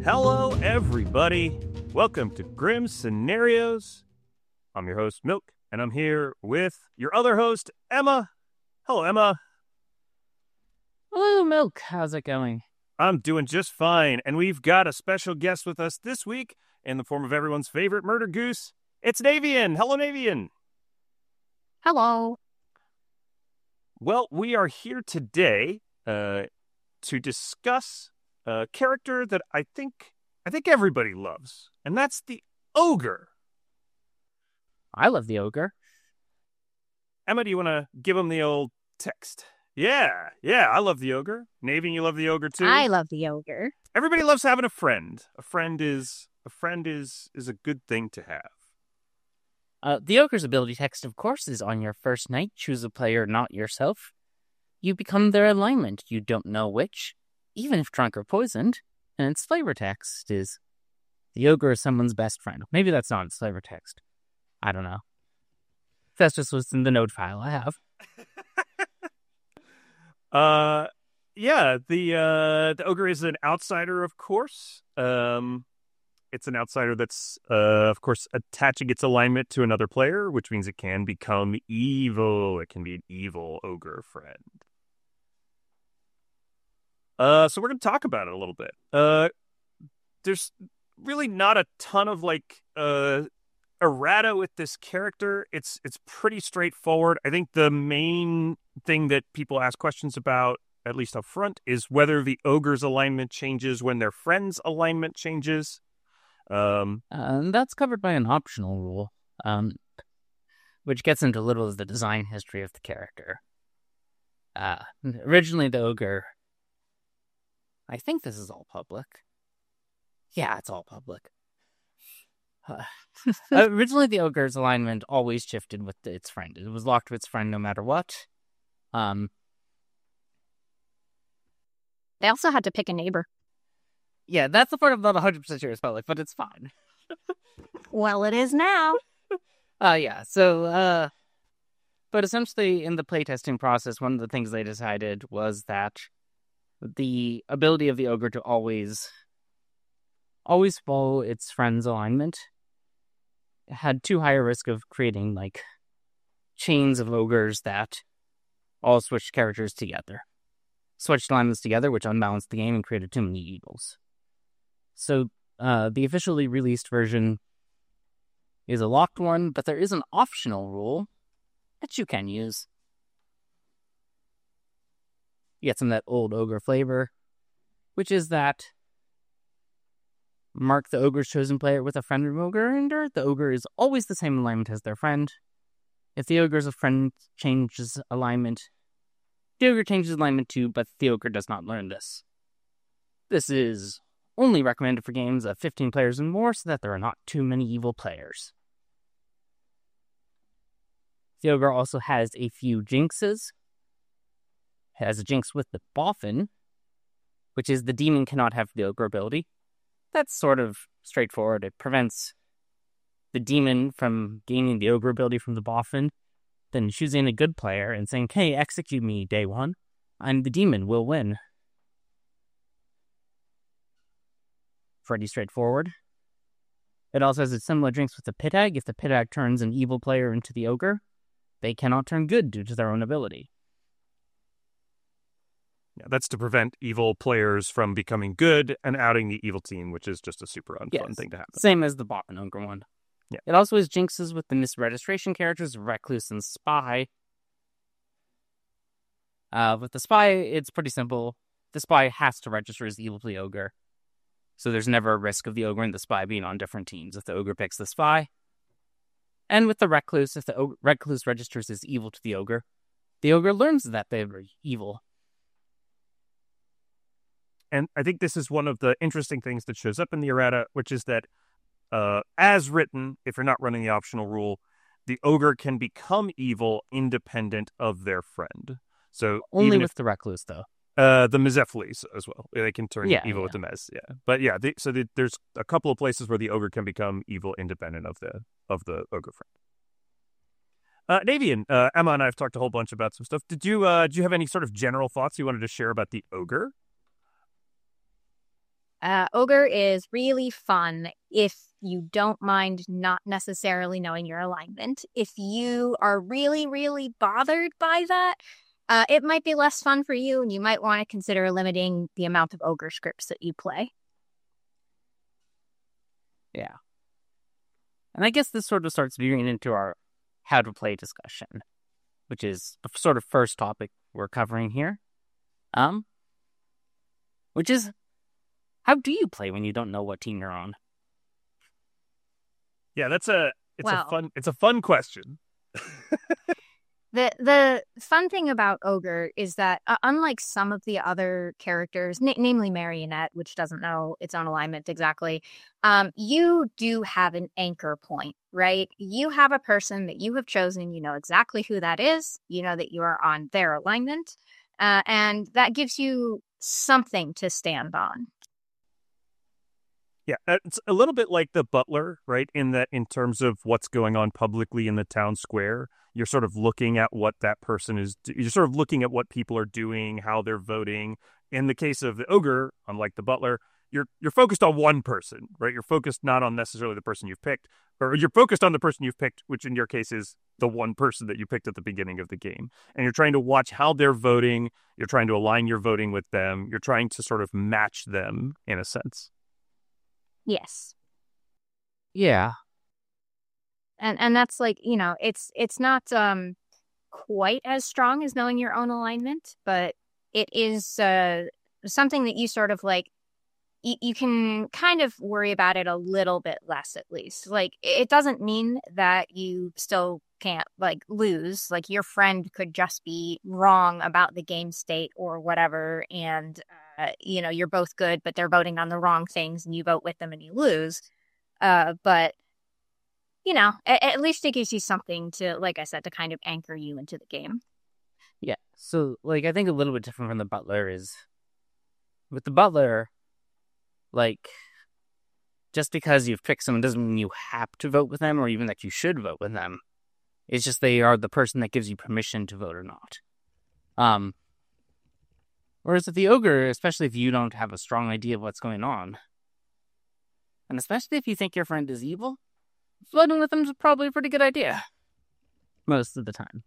Hello, everybody. Welcome to Grim Scenarios. I'm your host, Milk, and I'm here with your other host, Emma. Hello, Emma. Hello, Milk. How's it going? I'm doing just fine, and we've got a special guest with us this week in the form of everyone's favorite murder goose. It's Navian. Hello, Navian. Hello. Well, we are here today to discuss a character that I think everybody loves, and that's the ogre. I love the ogre. Emma, do you want to give him the old text? Yeah, I love the ogre. Navian, you love the ogre too? I love the ogre. Everybody loves having a friend. A friend is a good thing to have. The ogre's ability text, of course, is on your first night. Choose a player, not yourself. You become their alignment. You don't know which, even if drunk or poisoned. And its flavor text is, the ogre is someone's best friend. Maybe that's not its flavor text. I don't know. That's just what's in the node file I have. The ogre is an outsider, of course. It's an outsider that's, of course, attaching its alignment to another player, which means it can become evil. It can be an evil ogre friend. So we're going to talk about it a little bit. There's really not a ton of, errata with this character. It's pretty straightforward. I think the main thing that people ask questions about, at least up front, is whether the ogre's alignment changes when their friend's alignment changes. That's covered by an optional rule, which gets into a little of the design history of the character. Originally, the ogre... I think this is all public. Yeah, it's all public. Originally, the ogre's alignment always shifted with its friend. It was locked to its friend no matter what. They also had to pick a neighbor. Yeah, that's the part I'm not 100% sure it's public, but it's fine. Well, it is now. But essentially in the playtesting process, one of the things they decided was that the ability of the ogre to always follow its friend's alignment had too high a risk of creating, chains of ogres that all switched characters together. Switched alignments together, which unbalanced the game and created too many evils. So, the officially released version is a locked one, but there is an optional rule that you can use. You get some of that old ogre flavor, which is that mark the ogre's chosen player with a friend or ogre render. The ogre is always the same alignment as their friend. If the ogre's friend changes alignment, the ogre changes alignment too, but the ogre does not learn this. This is only recommended for games of 15 players and more so that there are not too many evil players. The ogre also has a few jinxes. It has a jinx with the boffin, which is the demon cannot have the ogre ability. That's sort of straightforward. It prevents the demon from gaining the ogre ability from the boffin, then choosing a good player and saying, hey, execute me day one, and the demon will win. Pretty straightforward. It also has a similar jinx with the pit hag. If the pit hag turns an evil player into the ogre, they cannot turn good due to their own ability. Yeah, that's to prevent evil players from becoming good and outing the evil team, which is just a super unfun thing to happen. Same as the boffin ogre one. Yeah. It also has jinxes with the misregistration characters, Recluse and Spy. With the Spy, it's pretty simple. The Spy has to register as evil to the ogre. So there's never a risk of the ogre and the Spy being on different teams if the ogre picks the Spy. And with the Recluse, if the Recluse registers as evil to the ogre learns that they're evil. And I think this is one of the interesting things that shows up in the errata, which is that, as written, if you're not running the optional rule, the ogre can become evil independent of their friend. So only with the Recluse, though. The Mezephiles as well. They can turn evil with the Mez. Yeah, but there's a couple of places where the ogre can become evil independent of the ogre friend. Navian, Emma and I have talked a whole bunch about some stuff. Did you have any sort of general thoughts you wanted to share about the ogre? Ogre is really fun if you don't mind not necessarily knowing your alignment. If you are really, really bothered by that, it might be less fun for you, and you might want to consider limiting the amount of Ogre scripts that you play. Yeah. And I guess this sort of starts veering into our how to play discussion, which is the sort of first topic we're covering here. Which is, how do you play when you don't know what team you're on? Yeah, it's a fun question. The fun thing about Ogre is that unlike some of the other characters, namely Marionette, which doesn't know its own alignment exactly, you do have an anchor point, right? You have a person that you have chosen. You know exactly who that is. You know that you are on their alignment, and that gives you something to stand on. Yeah, it's a little bit like the butler, right? In terms of what's going on publicly in the town square, you're sort of looking at what that person is. You're sort of looking at what people are doing, how they're voting. In the case of the ogre, unlike the butler, you're focused on one person, right? You're focused not on necessarily the person you've picked, or you're focused on the person you've picked, which in your case is the one person that you picked at the beginning of the game. And you're trying to watch how they're voting. You're trying to align your voting with them. You're trying to sort of match them in a sense. Yes. Yeah. And that's like, it's not quite as strong as knowing your own alignment, but it is something that you sort of like, you can kind of worry about it a little bit less, at least. Like, it doesn't mean that you still can't like lose. Like, your friend could just be wrong about the game state or whatever, and you're both good, but they're voting on the wrong things, and you vote with them and you lose. But at least it gives you something to, like I said, to kind of anchor you into the game. Yeah. So, like, I think a little bit different from the butler is, with the butler, like, just because you've picked someone doesn't mean you have to vote with them or even that you should vote with them. It's just they are the person that gives you permission to vote or not. Whereas with the ogre, especially if you don't have a strong idea of what's going on, and especially if you think your friend is evil, voting with them is probably a pretty good idea. Most of the time.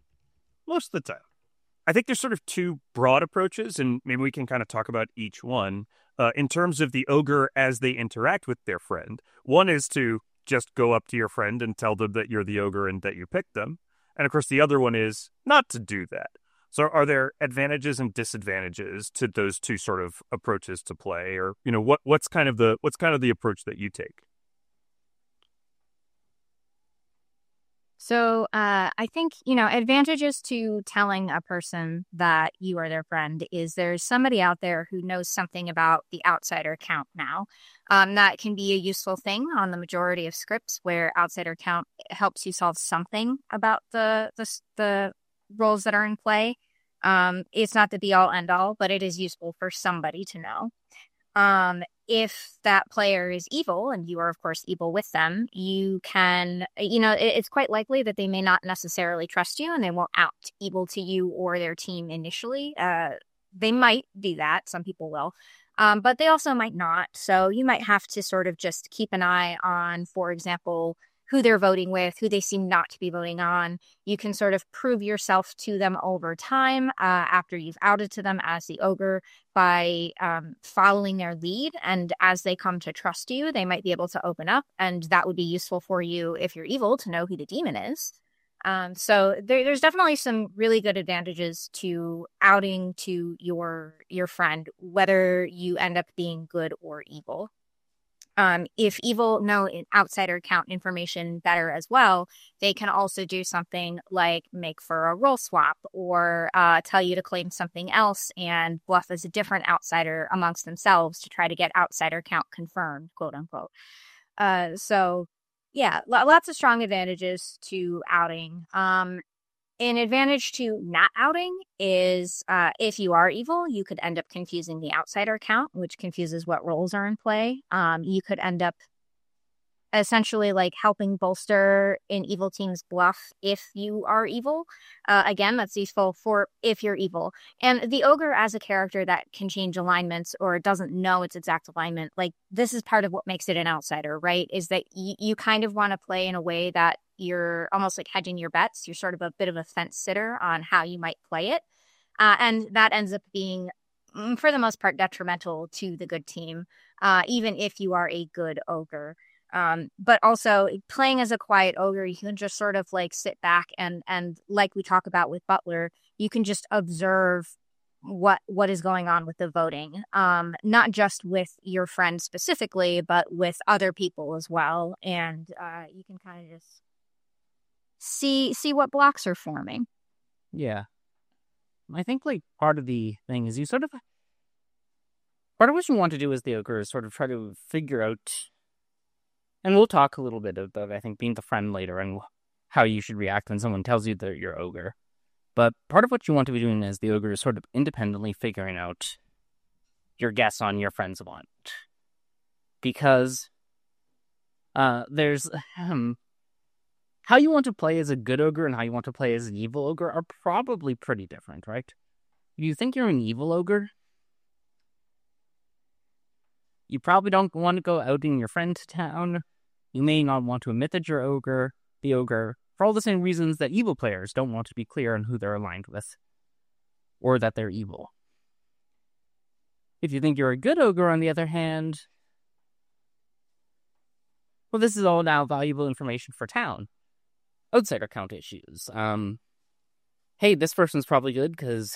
I think there's sort of two broad approaches, and maybe we can kind of talk about each one. In terms of the ogre as they interact with their friend, one is to just go up to your friend and tell them that you're the ogre and that you picked them. And of course, the other one is not to do that. So are there advantages and disadvantages to those two sort of approaches to play? Or, what's kind of the approach that you take? So I think, advantages to telling a person that you are their friend is there's somebody out there who knows something about the outsider count now. That can be a useful thing on the majority of scripts where outsider count helps you solve something about the roles that are in play. It's not the be all end all, but it is useful for somebody to know. If that player is evil, and you are, of course, evil with them, you can, it's quite likely that they may not necessarily trust you and they won't out evil to you or their team initially. They might do that. Some people will. But they also might not. So you might have to sort of just keep an eye on, for example, who they're voting with, who they seem not to be voting on. You can sort of prove yourself to them over time after you've outed to them as the ogre by following their lead. And as they come to trust you, they might be able to open up. And that would be useful for you if you're evil to know who the demon is. So there's definitely some really good advantages to outing to your friend, whether you end up being good or evil. If evil know outsider count information better as well, they can also do something like make for a role swap or tell you to claim something else and bluff as a different outsider amongst themselves to try to get outsider count confirmed, quote unquote. So yeah, lots of strong advantages to outing. An advantage to not outing is if you are evil, you could end up confusing the outsider count, which confuses what roles are in play. You could end up essentially like helping bolster an evil team's bluff if you are evil. Again, that's useful for if you're evil. And the ogre as a character that can change alignments or doesn't know its exact alignment, like this is part of what makes it an outsider, right? Is that you kind of want to play in a way that you're almost like hedging your bets. You're sort of a bit of a fence sitter on how you might play it. And that ends up being, for the most part, detrimental to the good team, even if you are a good ogre. But also playing as a quiet ogre, you can just sort of like sit back and like we talk about with Butler, you can just observe what is going on with the voting, not just with your friend specifically, but with other people as well. And you can kind of just see what blocks are forming. Yeah. I think like part of the thing is part of what you want to do as the ogre is sort of try to figure out, and we'll talk a little bit about, I think, being the friend later and how you should react when someone tells you that you're ogre. But part of what you want to be doing as the ogre is sort of independently figuring out your guess on your friend's alignment. Because there's how you want to play as a good ogre and how you want to play as an evil ogre are probably pretty different, right? If you think you're an evil ogre, you probably don't want to go outing your friend to town. You may not want to admit that you're the ogre, for all the same reasons that evil players don't want to be clear on who they're aligned with, or that they're evil. If you think you're a good ogre, on the other hand, well, this is all now valuable information for town. Outsider count issues. Hey, this person's probably good because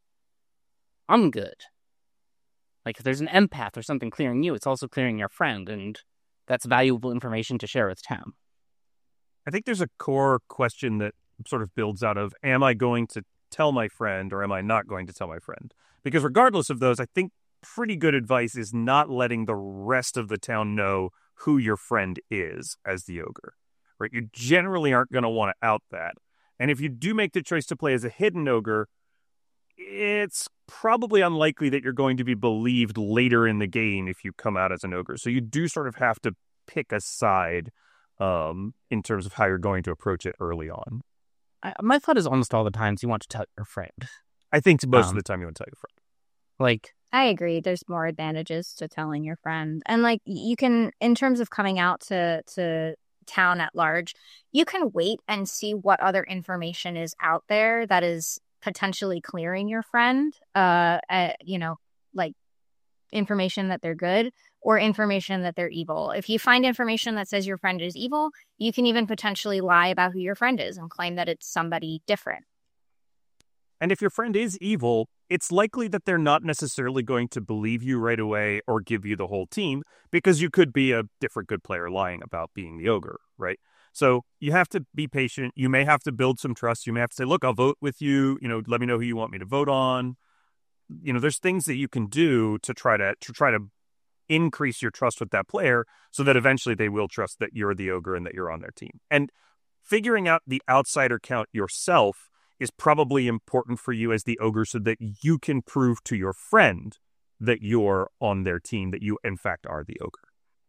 I'm good. Like, if there's an empath or something clearing you, it's also clearing your friend, and that's valuable information to share with town. I think there's a core question that sort of builds out of, am I going to tell my friend or am I not going to tell my friend? Because regardless of those, I think pretty good advice is not letting the rest of the town know who your friend is as the ogre, right? You generally aren't going to want to out that. And if you do make the choice to play as a hidden ogre, it's probably unlikely that you're going to be believed later in the game if you come out as an ogre. So you do sort of have to pick a side in terms of how you're going to approach it early on. My thought is almost all the times you want to tell your friend. I think most of the time you want to tell your friend. Like, I agree. There's more advantages to telling your friend. And like you can, in terms of coming out to town at large, you can wait and see what other information is out there that is potentially clearing your friend, like information that they're good or information that they're evil. If you find information that says your friend is evil, you can even potentially lie about who your friend is and claim that it's somebody different. And if your friend is evil, it's likely that they're not necessarily going to believe you right away or give you the whole team, because you could be a different good player lying about being the ogre, right? So you have to be patient. You may have to build some trust. You may have to say, look, I'll vote with you. Let me know who you want me to vote on. There's things that you can do to try to increase your trust with that player so that eventually they will trust that you're the ogre and that you're on their team. And figuring out the outsider count yourself is probably important for you as the ogre so that you can prove to your friend that you're on their team, that you, in fact, are the ogre.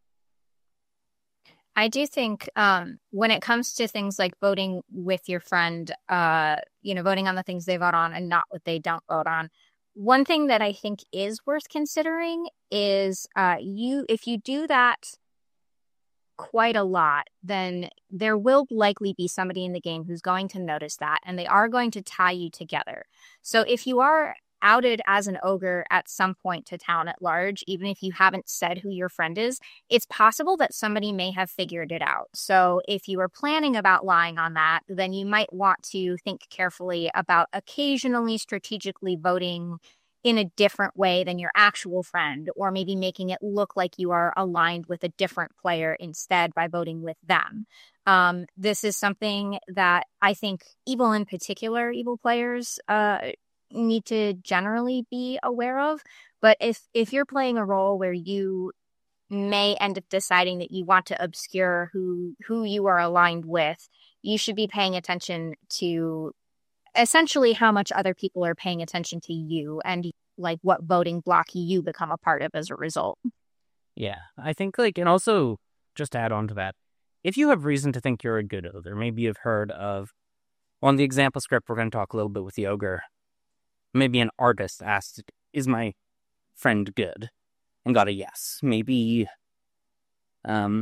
I do think when it comes to things like voting with your friend, voting on the things they vote on and not what they don't vote on, one thing that I think is worth considering is if you do that quite a lot, then there will likely be somebody in the game who's going to notice that, and they are going to tie you together. So if you are outed as an ogre at some point to town at large, even if you haven't said who your friend is, it's possible that somebody may have figured it out. So if you are planning about lying on that, then you might want to think carefully about occasionally strategically voting in a different way than your actual friend, or maybe making it look like you are aligned with a different player instead by voting with them. This is something that I think evil players need to generally be aware of. But if you're playing a role where you may end up deciding that you want to obscure who you are aligned with, you should be paying attention to essentially how much other people are paying attention to you and like what voting block you become a part of as a result. Yeah, I think and also just to add on to that, if you have reason to think you're a good ogre, maybe you've heard of, on the example script, we're going to talk a little bit with the ogre. Maybe an artist asked, is my friend good? And got a yes. Maybe a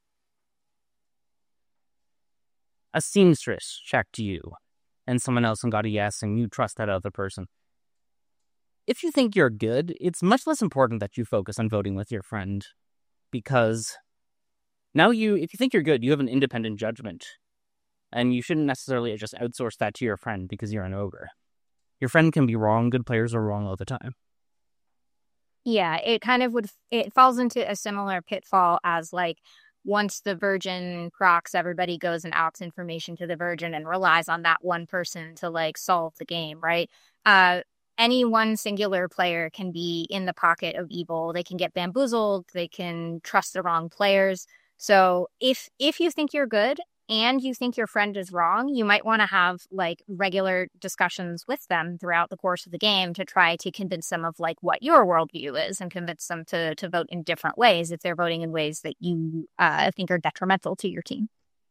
seamstress checked you and someone else and got a yes, and you trust that other person. If you think you're good, it's much less important that you focus on voting with your friend, because now if you think you're good, you have an independent judgment, and you shouldn't necessarily just outsource that to your friend because you're an ogre. Your friend can be wrong. Good players are wrong all the time. Yeah, it falls into a similar pitfall as like once the Virgin procs, everybody goes and outs information to the Virgin and relies on that one person to like solve the game, right? Any one singular player can be in the pocket of evil. They can get bamboozled. They can trust the wrong players. So if you think you're good and you think your friend is wrong, you might want to have like regular discussions with them throughout the course of the game to try to convince them of like what your worldview is and convince them to vote in different ways if they're voting in ways that you think are detrimental to your team.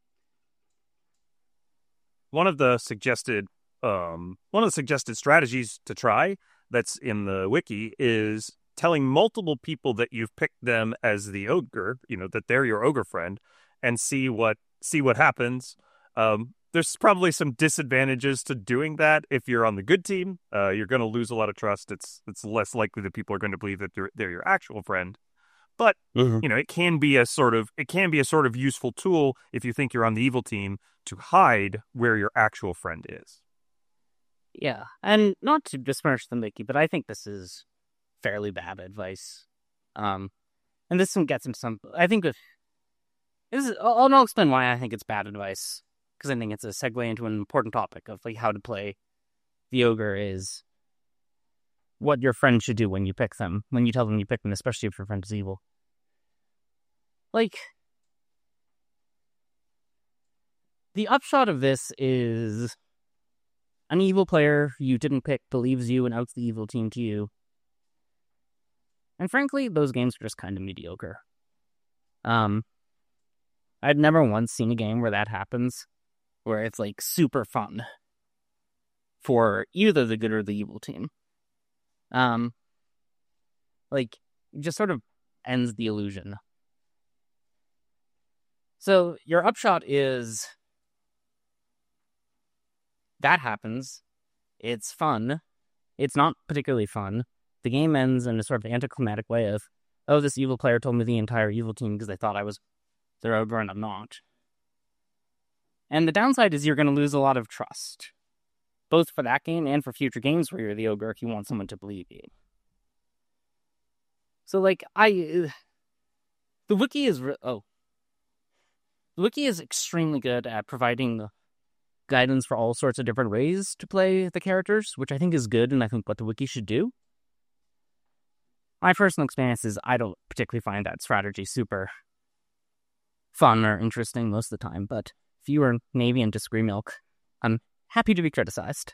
One of the suggested strategies to try that's in the wiki is telling multiple people that you've picked them as the ogre, that they're your ogre friend, and see what happens. There's probably some disadvantages to doing that. If you're on the good team, you're going to lose a lot of trust. It's less likely that people are going to believe that they're your actual friend. But it can be a sort of useful tool if you think you're on the evil team to hide where your actual friend is. Yeah, and not to disparage the Mickey, but I think this is fairly bad advice. And this one gets into some. I think I'll explain why I think it's bad advice, because I think it's a segue into an important topic of like how to play the ogre is what your friend should do when you pick them, when you tell them you pick them, especially if your friend is evil. Like, the upshot of this is an evil player you didn't pick believes you and outs the evil team to you. And frankly, those games are just kind of mediocre. I'd never once seen a game where that happens, where it's like super fun for either the good or the evil team. Like, it just sort of ends the illusion. So your upshot is that happens. It's fun. It's not particularly fun. The game ends in a sort of anticlimactic way of, oh, this evil player told me the entire evil team because they thought I was their ogre and I'm not. And the downside is you're going to lose a lot of trust, both for that game and for future games where you're the ogre if you want someone to believe you. So, like, the wiki is extremely good at providing the guidance for all sorts of different ways to play the characters, which I think is good, and I think what the wiki should do. My personal experience is I don't particularly find that strategy super fun or interesting most of the time, but if you are Navy and disagree, Milk, I'm happy to be criticized.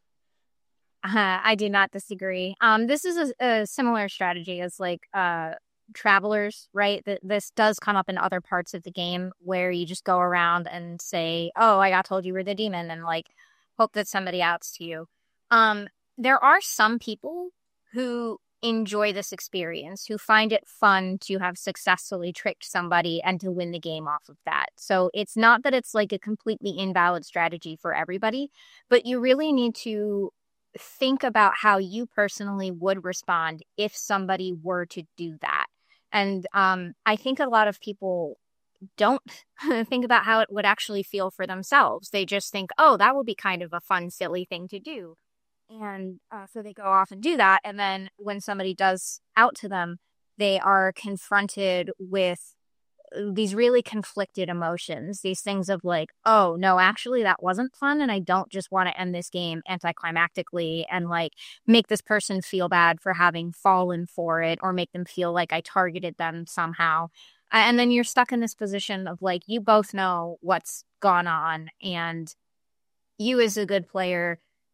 I do not disagree. This is a similar strategy as like Travelers, right? This does come up in other parts of the game where you just go around and say, oh, I got told you were the demon, and like hope that somebody outs to you. There are some people who enjoy this experience, who find it fun to have successfully tricked somebody and to win the game off of that. So it's not that it's like a completely invalid strategy for everybody, but you really need to think about how you personally would respond if somebody were to do that. And I think a lot of people don't think about how it would actually feel for themselves. They just think, oh, that would be kind of a fun, silly thing to do. And so they go off and do that. And then when somebody does out to them, they are confronted with these really conflicted emotions, these things of like, oh, no, actually, that wasn't fun. And I don't just want to end this game anticlimactically and like make this person feel bad for having fallen for it or make them feel like I targeted them somehow. And then you're stuck in this position of like, you both know what's gone on and you as a good player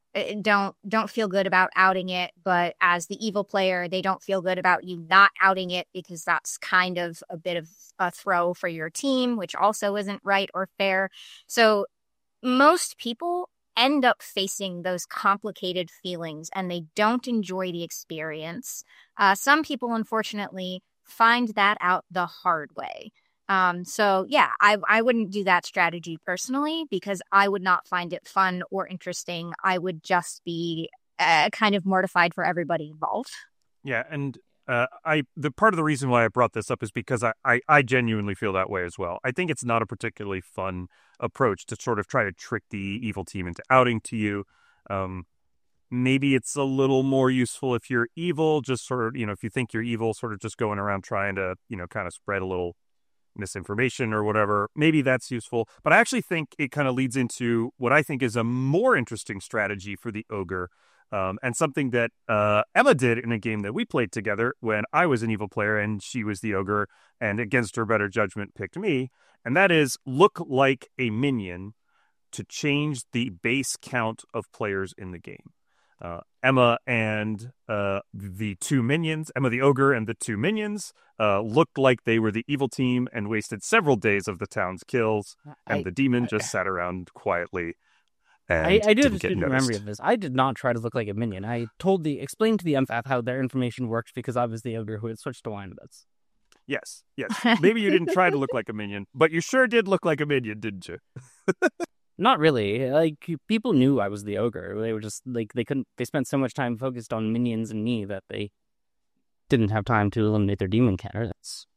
don't feel good about outing it, but as the evil player, they don't feel good about you not outing it because that's kind of a bit of a throw for your team, which also isn't right or fair. So most people end up facing those complicated feelings and they don't enjoy the experience. Some people, unfortunately, find that out the hard way. So yeah, I wouldn't do that strategy personally because I would not find it fun or interesting. I would just be kind of mortified for everybody involved. Yeah, and the part of the reason why I brought this up is because I genuinely feel that way as well. I think it's not a particularly fun approach to sort of try to trick the evil team into outing to you. Maybe it's a little more useful if you're evil, just sort of, if you think you're evil, sort of just going around trying to, kind of spread a little misinformation or whatever. Maybe that's useful. But I actually think it kind of leads into what I think is a more interesting strategy for the ogre, and something that Emma did in a game that we played together when I was an evil player and she was the ogre, and against her better judgment picked me. And that is look like a minion to change the base count of players in the game. Emma and the two minions, Emma the ogre and the two minions, looked like they were the evil team and wasted several days of the town's kills, and the demon just sat around quietly. And I do have a student memory of this. I did not try to look like a minion. I explained to the empath how their information worked because I was the ogre who had switched to Wyandottes. Yes. Maybe you didn't try to look like a minion, but you sure did look like a minion, didn't you? Not really. Like, people knew I was the ogre. They were just, like, they spent so much time focused on minions and me that they didn't have time to eliminate their demon counter.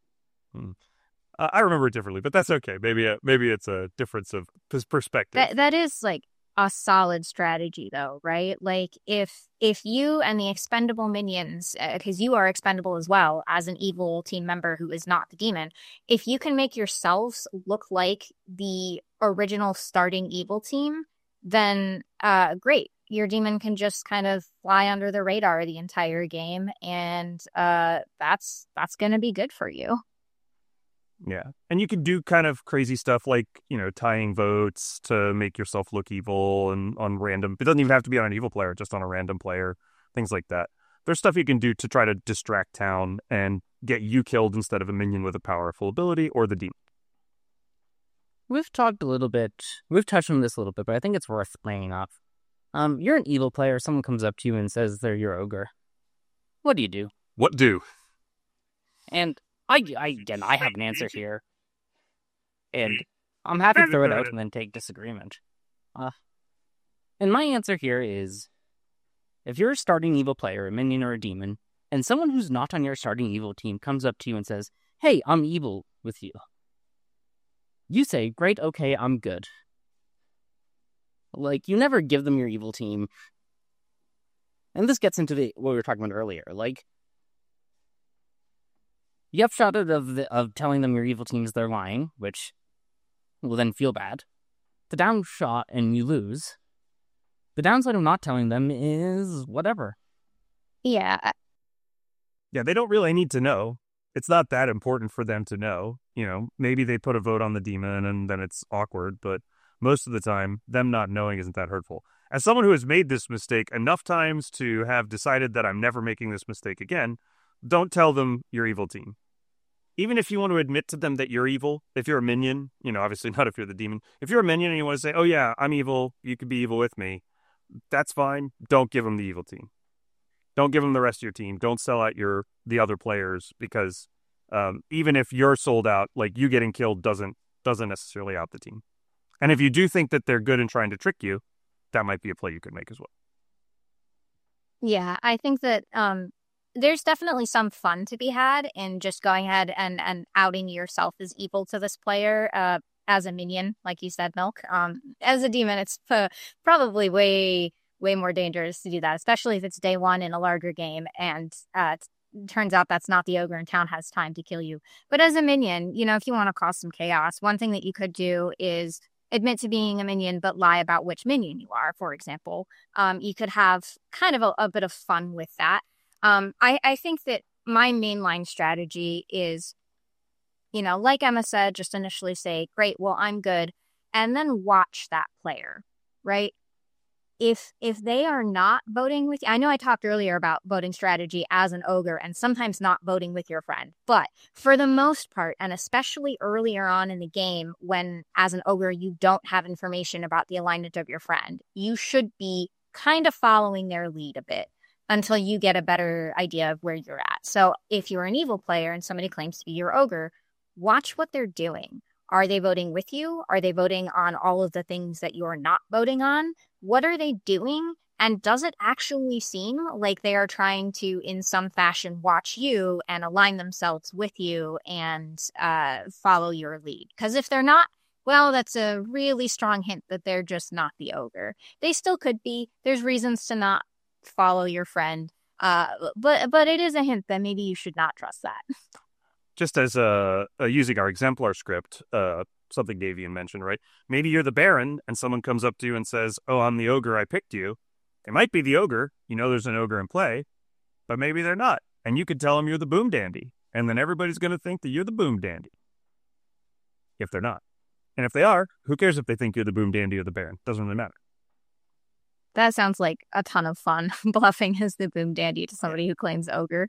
I remember it differently, but that's okay. Maybe it's a difference of perspective. That is, like, a solid strategy, though, right? Like, if you and the expendable minions, because you are expendable as well as an evil team member who is not the demon, if you can make yourselves look like the original starting evil team, then great. Your demon can just kind of fly under the radar the entire game, and that's going to be good for you. Yeah. And you can do kind of crazy stuff like, tying votes to make yourself look evil and on random. It doesn't even have to be on an evil player, just on a random player, things like that. There's stuff you can do to try to distract town and get you killed instead of a minion with a powerful ability or the demon. We've touched on this a little bit, but I think it's worth laying off. You're an evil player. Someone comes up to you and says they're your ogre. What do you do? What do? And I have an answer here, and I'm happy to throw it out and then take disagreement. And my answer here is, if you're a starting evil player, a minion or a demon, and someone who's not on your starting evil team comes up to you and says, "Hey, I'm evil with you," you say, "Great, okay, I'm good." Like, you never give them your evil team. And this gets into what we were talking about earlier, like, the upshot of telling them your evil team is they're lying, which will then feel bad. The downshot and you lose. The downside of not telling them is whatever. Yeah. Yeah, they don't really need to know. It's not that important for them to know. Maybe they put a vote on the demon and then it's awkward, but most of the time, them not knowing isn't that hurtful. As someone who has made this mistake enough times to have decided that I'm never making this mistake again, don't tell them your evil team. Even if you want to admit to them that you're evil, if you're a minion, obviously not if you're the demon. If you're a minion and you want to say, "Oh yeah, I'm evil, you could be evil with me," that's fine. Don't give them the evil team. Don't give them the rest of your team. Don't sell out the other players, because even if you're sold out, like, you getting killed doesn't necessarily out the team. And if you do think that they're good in trying to trick you, that might be a play you could make as well. Yeah, I think that there's definitely some fun to be had in just going ahead and outing yourself as evil to this player as a minion, like you said, Milk. As a demon, it's probably way more dangerous to do that, especially if it's day one in a larger game and it turns out that's not the ogre in town has time to kill you. But as a minion, if you want to cause some chaos, one thing that you could do is admit to being a minion but lie about which minion you are, for example. You could have kind of a bit of fun with that. I think that my mainline strategy is, like Emma said, just initially say, "Great, well, I'm good," and then watch that player, right? if they are not voting with you, I know I talked earlier about voting strategy as an ogre and sometimes not voting with your friend, but for the most part, and especially earlier on in the game, when as an ogre you don't have information about the alignment of your friend, you should be kind of following their lead a bit until you get a better idea of where you're at. So if you're an evil player and somebody claims to be your ogre, watch what they're doing. Are they voting with you? Are they voting on all of the things that you're not voting on? What are they doing? And does it actually seem like they are trying to, in some fashion, watch you and align themselves with you and follow your lead? Because if they're not, well, that's a really strong hint that they're just not the ogre. They still could be. There's reasons to not follow your friend. But it is a hint that maybe you should not trust that. Just as using our exemplar script, something Davian mentioned, right? Maybe you're the Baron and someone comes up to you and says, "Oh, I'm the ogre, I picked you." They might be the ogre. You know there's an ogre in play, but maybe they're not. And you could tell them you're the Boom Dandy. And then everybody's going to think that you're the Boom Dandy. If they're not. And if they are, who cares if they think you're the Boom Dandy or the Baron? Doesn't really matter. That sounds like a ton of fun, bluffing as the Boom Dandy to somebody who claims ogre.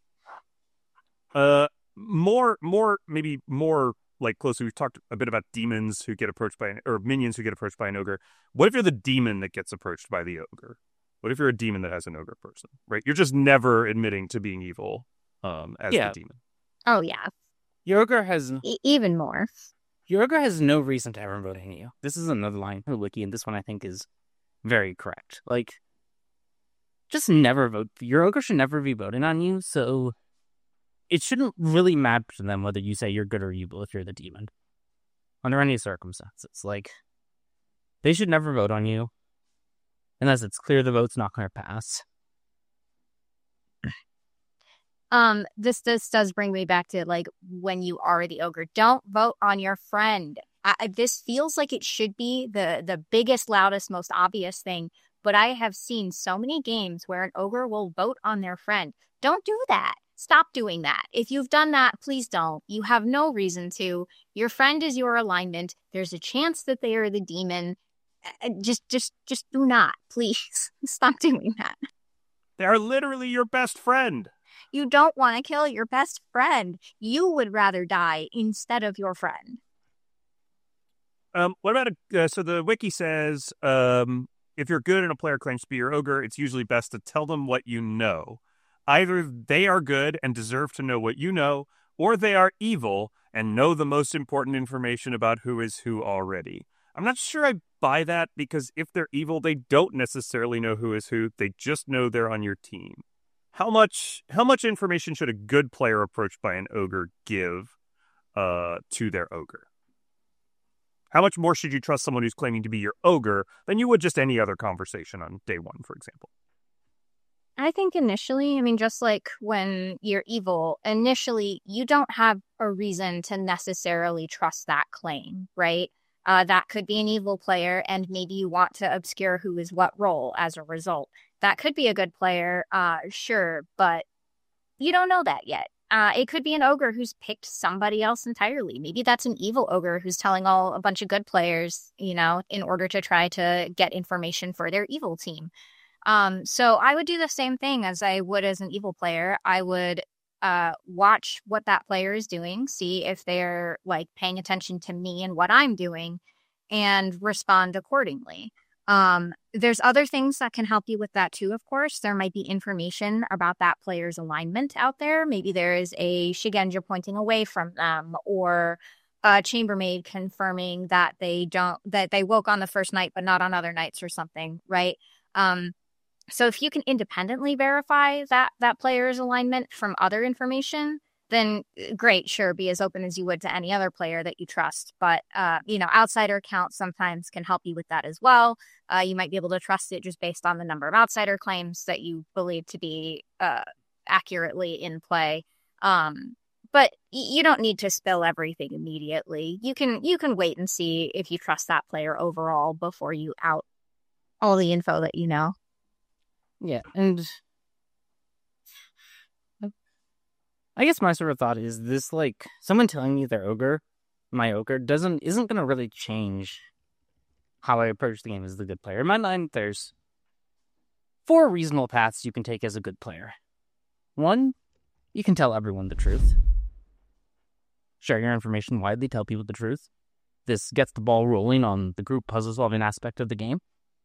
Maybe more like closely, we've talked a bit about demons who get approached by or minions who get approached by an ogre. What if you're the demon that gets approached by the ogre? What if you're a demon that has an ogre person, right? You're just never admitting to being evil as the demon. Oh, yeah. Your ogre has... even more. Your ogre has no reason to ever voting you. This is another line in the wiki, and this one I think is very correct. Like, just never vote. Your ogre should never be voting on you, so it shouldn't really matter to them whether you say you're good or evil if you're the demon. Under any circumstances. Like, they should never vote on you unless it's clear the vote's not going to pass. This does bring me back to, like, when you are the ogre, don't vote on your friend. This feels like it should be the biggest, loudest, most obvious thing, but I have seen so many games where an ogre will vote on their friend. Don't do that. Stop doing that. If you've done that, please don't. You have no reason to. Your friend is your alignment. There's a chance that they are the demon. Just do not, please. Stop doing that. They are literally your best friend. You don't want to kill your best friend. You would rather die instead of your friend. What about so the wiki says, if you're good and a player claims to be your ogre, it's usually best to tell them what you know. Either they are good and deserve to know what you know, or they are evil and know the most important information about who is who already. I'm not sure I buy that, because if they're evil, they don't necessarily know who is who. They just know they're on your team. How much information should a good player approached by an ogre give to their ogre? How much more should you trust someone who's claiming to be your ogre than you would just any other conversation on day one, for example? I think initially, I mean, just like when you're evil, initially, you don't have a reason to necessarily trust that claim, right? That could be an evil player, and maybe you want to obscure who is what role as a result. That could be a good player, sure, but you don't know that yet. It could be an ogre who's picked somebody else entirely. Maybe that's an evil ogre who's telling a bunch of good players, in order to try to get information for their evil team. So I would do the same thing as I would as an evil player. I would watch what that player is doing, see if they're like paying attention to me and what I'm doing, and respond accordingly. There's other things that can help you with that too, of course. There might be information about that player's alignment out there. Maybe there is a Shugenja pointing away from them, or a chambermaid confirming that they woke on the first night but not on other nights or something, right? So if you can independently verify that player's alignment from other information, then great, sure, be as open as you would to any other player that you trust. But, outsider accounts sometimes can help you with that as well. You might be able to trust it just based on the number of outsider claims that you believe to be accurately in play. But you don't need to spill everything immediately. You can wait and see if you trust that player overall before you out all the info that you know. Yeah, and I guess my sort of thought is this, like, someone telling me they're my ogre, isn't going to really change how I approach the game as the good player. In my mind, there's 4 reasonable paths you can take as a good player. 1, you can tell everyone the truth. Share your information widely, tell people the truth. This gets the ball rolling on the group puzzle-solving aspect of the game.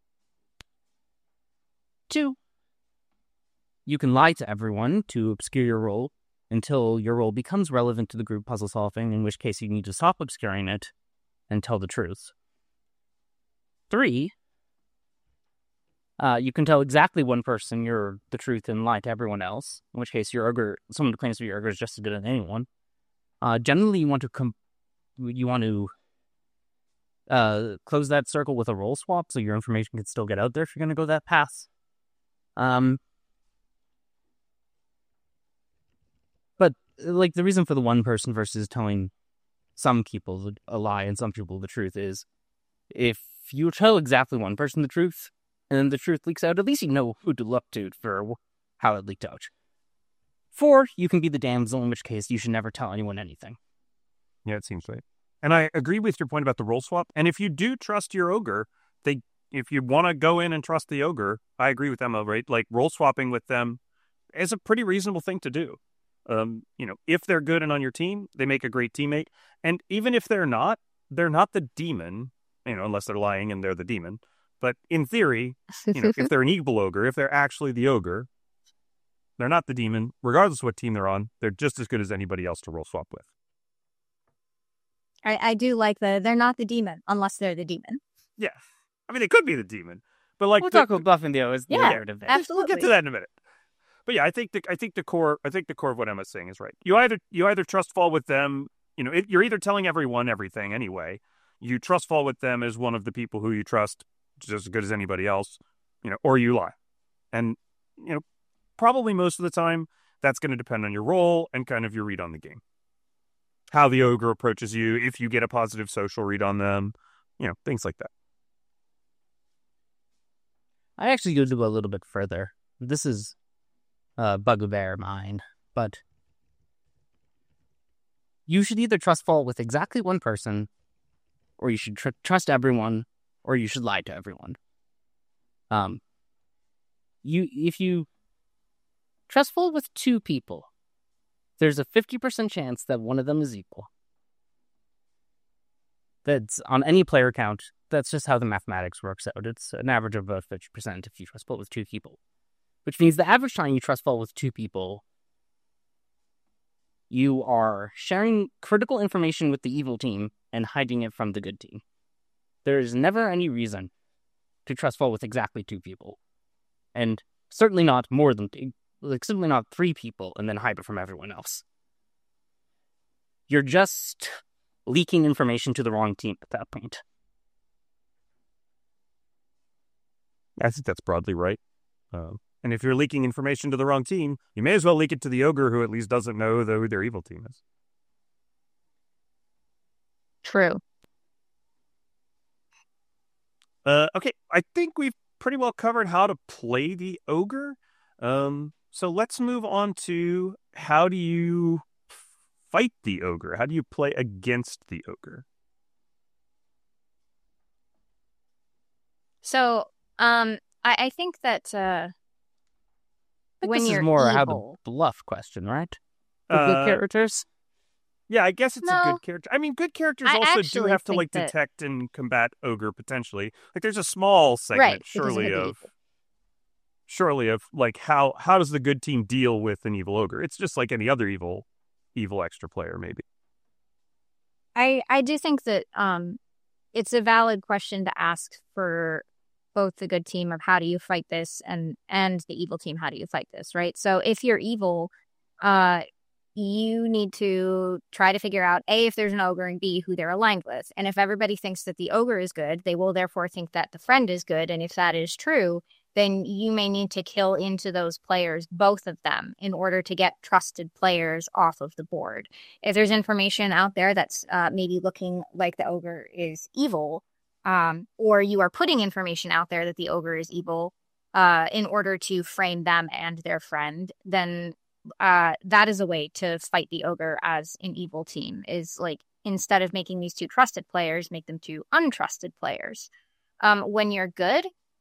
2, you can lie to everyone to obscure your role until your role becomes relevant to the group puzzle-solving, in which case you need to stop obscuring it and tell the truth. 3, you can tell exactly one person the truth and lie to everyone else, in which case someone who claims to be your ogre is just as good as anyone. Generally, you want to close that circle with a role swap so your information can still get out there if you're going to go that path. But like the reason for the one person versus telling some people a lie and some people the truth is if you tell exactly one person the truth and then the truth leaks out, at least you know who to look to for how it leaked out. 4, you can be the damsel, in which case you should never tell anyone anything. Yeah, it seems right. And I agree with your point about the role swap. And if you do trust your ogre, if you want to go in and trust the ogre, I agree with Emma, right? Like role swapping with them is a pretty reasonable thing to do. If they're good and on your team, they make a great teammate. And even if they're not the demon, unless they're lying and they're the demon. But in theory, if they're an evil ogre, if they're actually the ogre, they're not the demon. Regardless of what team they're on, they're just as good as anybody else to role swap with. I do like they're not the demon unless they're the demon. Yeah. I mean, they could be the demon. But like we'll talk about buffing the narrative. Absolutely. We'll get to that in a minute. But yeah, I think the core of what Emma's saying is right. You either trust fall with them, you're either telling everyone everything anyway. You trust fall with them as one of the people who you trust just as good as anybody else, or you lie. And probably most of the time that's going to depend on your role and kind of your read on the game. How the ogre approaches you, if you get a positive social read on them, things like that. I actually go to go a little bit further. This is a bugbear of mine, but you should either trust fall with exactly one person, or you should trust everyone, or you should lie to everyone. If you trust fall with 2 people, there's a 50% chance that one of them is equal. That's on any player count. That's just how the mathematics works out. It's an average of about 50% if you trust fall with 2 people. Which means the average time you trust fall with 2 people, you are sharing critical information with the evil team and hiding it from the good team. There is never any reason to trust fall with exactly 2 people. And certainly not more than, simply not 3 people and then hide it from everyone else. You're just leaking information to the wrong team at that point. I think that's broadly right. And if you're leaking information to the wrong team, you may as well leak it to the ogre who at least doesn't know who their evil team is. True. Okay, I think we've pretty well covered how to play the ogre. So let's move on to how do you fight the ogre? How do you play against the ogre? So, I think that when this you're is more evil, how the bluff question, right? For good characters. Yeah, I guess it's a good character. I mean, good characters also do have to that... detect and combat ogre potentially. Like, there's a small segment, surely of like how does the good team deal with an evil ogre? It's just like any other evil extra player, maybe. I do think that it's a valid question to ask for both the good team of how do you fight this and the evil team, how do you fight this, right? So if you're evil, you need to try to figure out A, if there's an ogre, and B, who they're aligned with. And if everybody thinks that the ogre is good, they will therefore think that the friend is good. And if that is true, then you may need to kill into those players, both of them, in order to get trusted players off of the board. If there's information out there that's maybe looking like the ogre is evil, or you are putting information out there that the ogre is evil in order to frame them and their friend, then that is a way to fight the ogre as an evil team, is like, instead of making these 2 trusted players, make them 2 untrusted players. When you're good,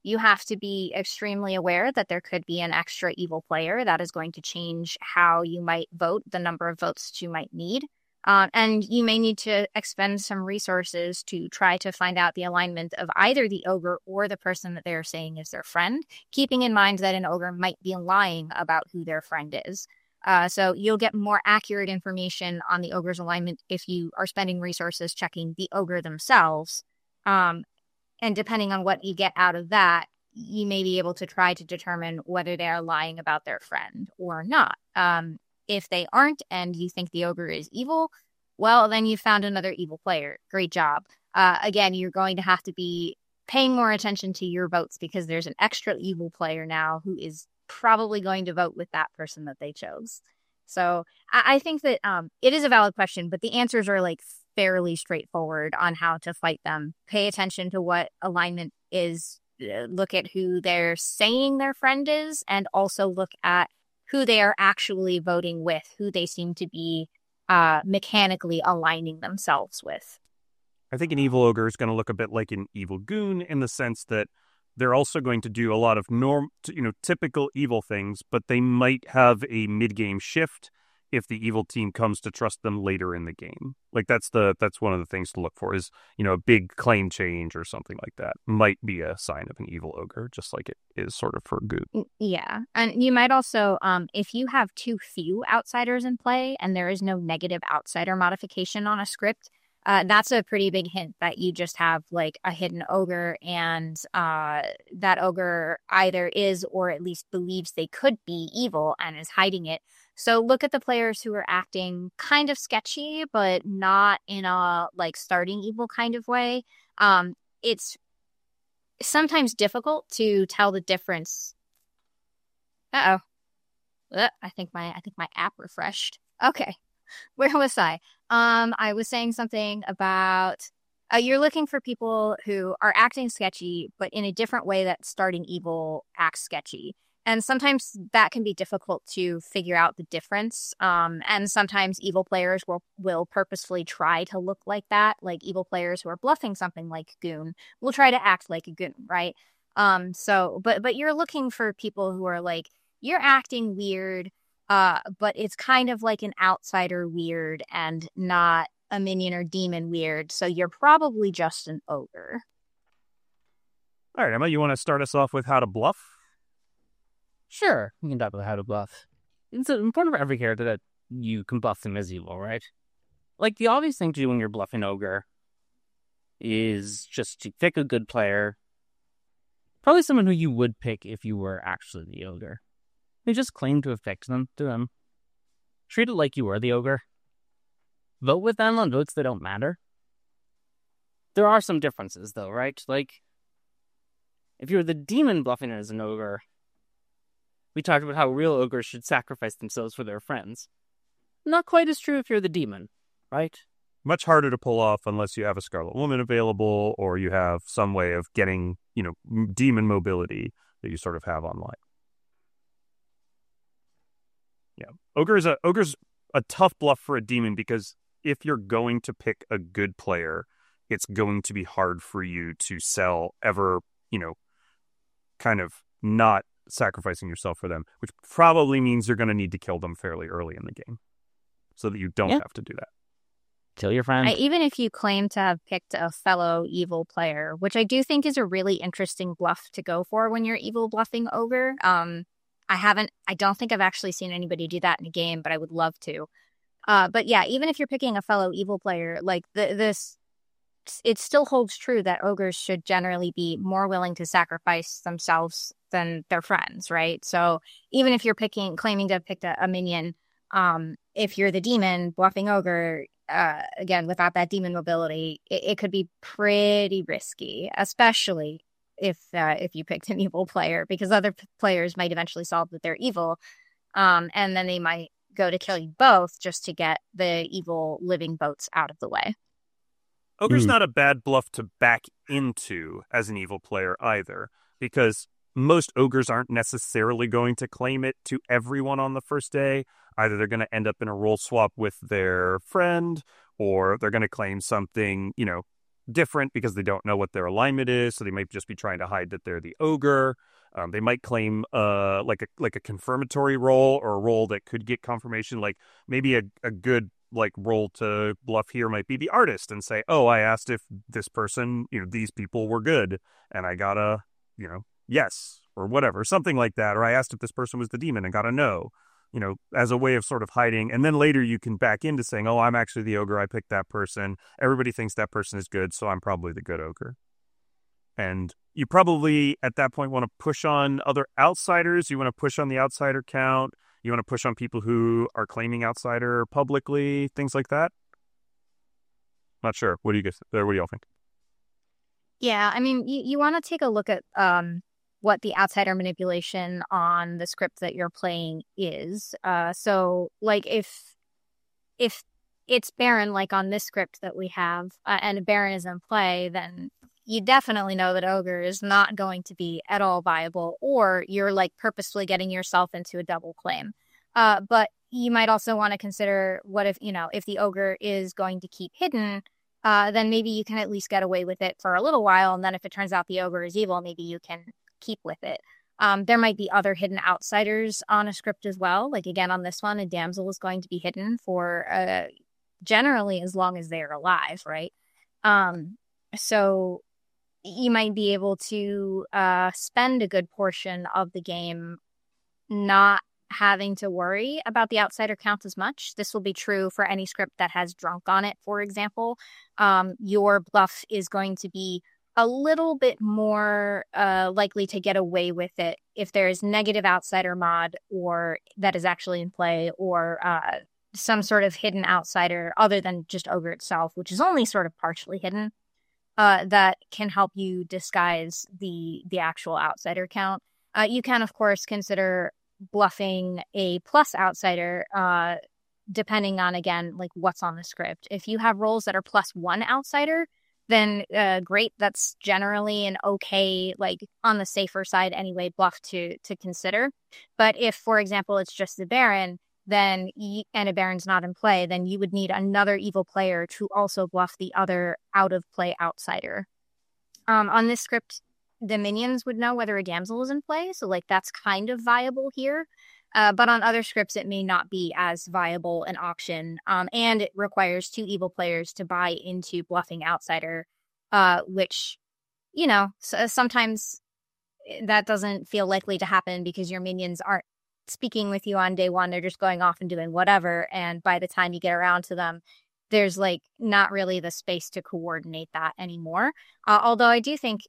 you have to be extremely aware that there could be an extra evil player that is going to change how you might vote, the number of votes that you might need. And you may need to expend some resources to try to find out the alignment of either the ogre or the person that they're saying is their friend, keeping in mind that an ogre might be lying about who their friend is. So you'll get more accurate information on the ogre's alignment if you are spending resources checking the ogre themselves. And depending on what you get out of that, you may be able to try to determine whether they are lying about their friend or not. If they aren't and you think the ogre is evil, well, then you found another evil player. Great job. Again, you're going to have to be paying more attention to your votes because there's an extra evil player now who is probably going to vote with that person that they chose. So I think that it is a valid question, but the answers are like fairly straightforward on how to fight them. Pay attention to what alignment is. Look at who they're saying their friend is, and also look at who they are actually voting with, who they seem to be mechanically aligning themselves with. I think an evil ogre is going to look a bit like an evil goon in the sense that they're also going to do a lot of typical evil things, but they might have a mid-game shift if the evil team comes to trust them later in the game. Like that's one of the things to look for is, a big claim change or something like that might be a sign of an evil ogre, just like it is sort of for goon. Yeah. And you might also, if you have too few outsiders in play and there is no negative outsider modification on a script, that's a pretty big hint that you just have like a hidden ogre, and that ogre either is or at least believes they could be evil and is hiding it. So look at the players who are acting kind of sketchy, but not in a like starting evil kind of way. It's sometimes difficult to tell the difference. I think my app refreshed. Okay. Where was I? I was saying something about you're looking for people who are acting sketchy, but in a different way that starting evil acts sketchy. And sometimes that can be difficult to figure out the difference. And sometimes evil players will purposefully try to look like that. Like evil players who are bluffing something like goon will try to act like a goon, right? But you're looking for people who are like, you're acting weird, but it's kind of like an outsider weird and not a minion or demon weird. So you're probably just an ogre. All right, Emma, you want to start us off with how to bluff? Sure, we can talk about how to bluff. It's important for every character that you can buff them as evil, right? Like, the obvious thing to do when you're bluffing ogre is just to pick a good player. Probably someone who you would pick if you were actually the ogre. You just claim to have picked them to them. Treat it like you were the ogre. Vote with them on votes that don't matter. There are some differences, though, right? Like, if you're the demon bluffing as an ogre, we talked about how real ogres should sacrifice themselves for their friends. Not quite as true if you're the demon, right? Much harder to pull off unless you have a Scarlet Woman available or you have some way of getting, demon mobility that you sort of have online. Yeah. Ogre's a tough bluff for a demon because if you're going to pick a good player, it's going to be hard for you to sell ever, kind of not sacrificing yourself for them, which probably means you're going to need to kill them fairly early in the game so that you don't have to do that. Kill your friend. Even if you claim to have picked a fellow evil player, which I do think is a really interesting bluff to go for when you're evil bluffing ogre. I don't think I've actually seen anybody do that in a game, but I would love to. But yeah, even if you're picking a fellow evil player, like it still holds true that ogres should generally be more willing to sacrifice themselves than their friends, right? So even if you're claiming to have picked a minion, if you're the demon bluffing ogre, again, without that demon mobility, it could be pretty risky, especially if you picked an evil player, because other players might eventually solve that they're evil, and then they might go to kill you both just to get the evil living boats out of the way. Ogre's not a bad bluff to back into as an evil player either, because most ogres aren't necessarily going to claim it to everyone on the first day. Either they're going to end up in a role swap with their friend, or they're going to claim something, different because they don't know what their alignment is, so they might just be trying to hide that they're the ogre. They might claim like a confirmatory role, or a role that could get confirmation. Like maybe a good like role to bluff here might be the artist and say, oh, I asked if this person, these people were good, and I got a, yes, or whatever, something like that. Or I asked if this person was the demon and got a no, as a way of sort of hiding. And then later you can back into saying, oh, I'm actually the ogre. I picked that person. Everybody thinks that person is good, so I'm probably the good ogre. And you probably, at that point, want to push on other outsiders. You want to push on the outsider count. You want to push on people who are claiming outsider publicly, things like that. Not sure. What do y'all think? Yeah, I mean, you want to take a look at what the outsider manipulation on the script that you're playing is. So, like, if it's Baron, like on this script that we have, and Baron is in play, then you definitely know that ogre is not going to be at all viable, or you're like purposefully getting yourself into a double claim. But you might also want to consider what if the ogre is going to keep hidden, then maybe you can at least get away with it for a little while. And then if it turns out the ogre is evil, maybe you can keep with it. There might be other hidden outsiders on a script as well. Like again, on this one, a damsel is going to be hidden for generally as long as they're alive, right? So you might be able to spend a good portion of the game not having to worry about the outsider count as much. This will be true for any script that has drunk on it, for example. Your bluff is going to be a little bit more likely to get away with it if there's negative outsider mod or that is actually in play, or some sort of hidden outsider other than just ogre itself, which is only sort of partially hidden. That can help you disguise the actual outsider count. You can, of course, consider bluffing a plus outsider, depending on, again, like what's on the script. If you have roles that are +1 outsider, then great. That's generally an okay, like on the safer side anyway, bluff to consider. But if, for example, it's just the Baron, then and a Baron's not in play, then you would need another evil player to also bluff the other out of play outsider. On this script, the minions would know whether a damsel is in play, so like that's kind of viable here. But on other scripts, it may not be as viable an option, and it requires 2 evil players to buy into bluffing outsider, which, sometimes that doesn't feel likely to happen because your minions aren't speaking with you on day one. They're just going off and doing whatever, and by the time you get around to them, there's like not really the space to coordinate that anymore. Although I do think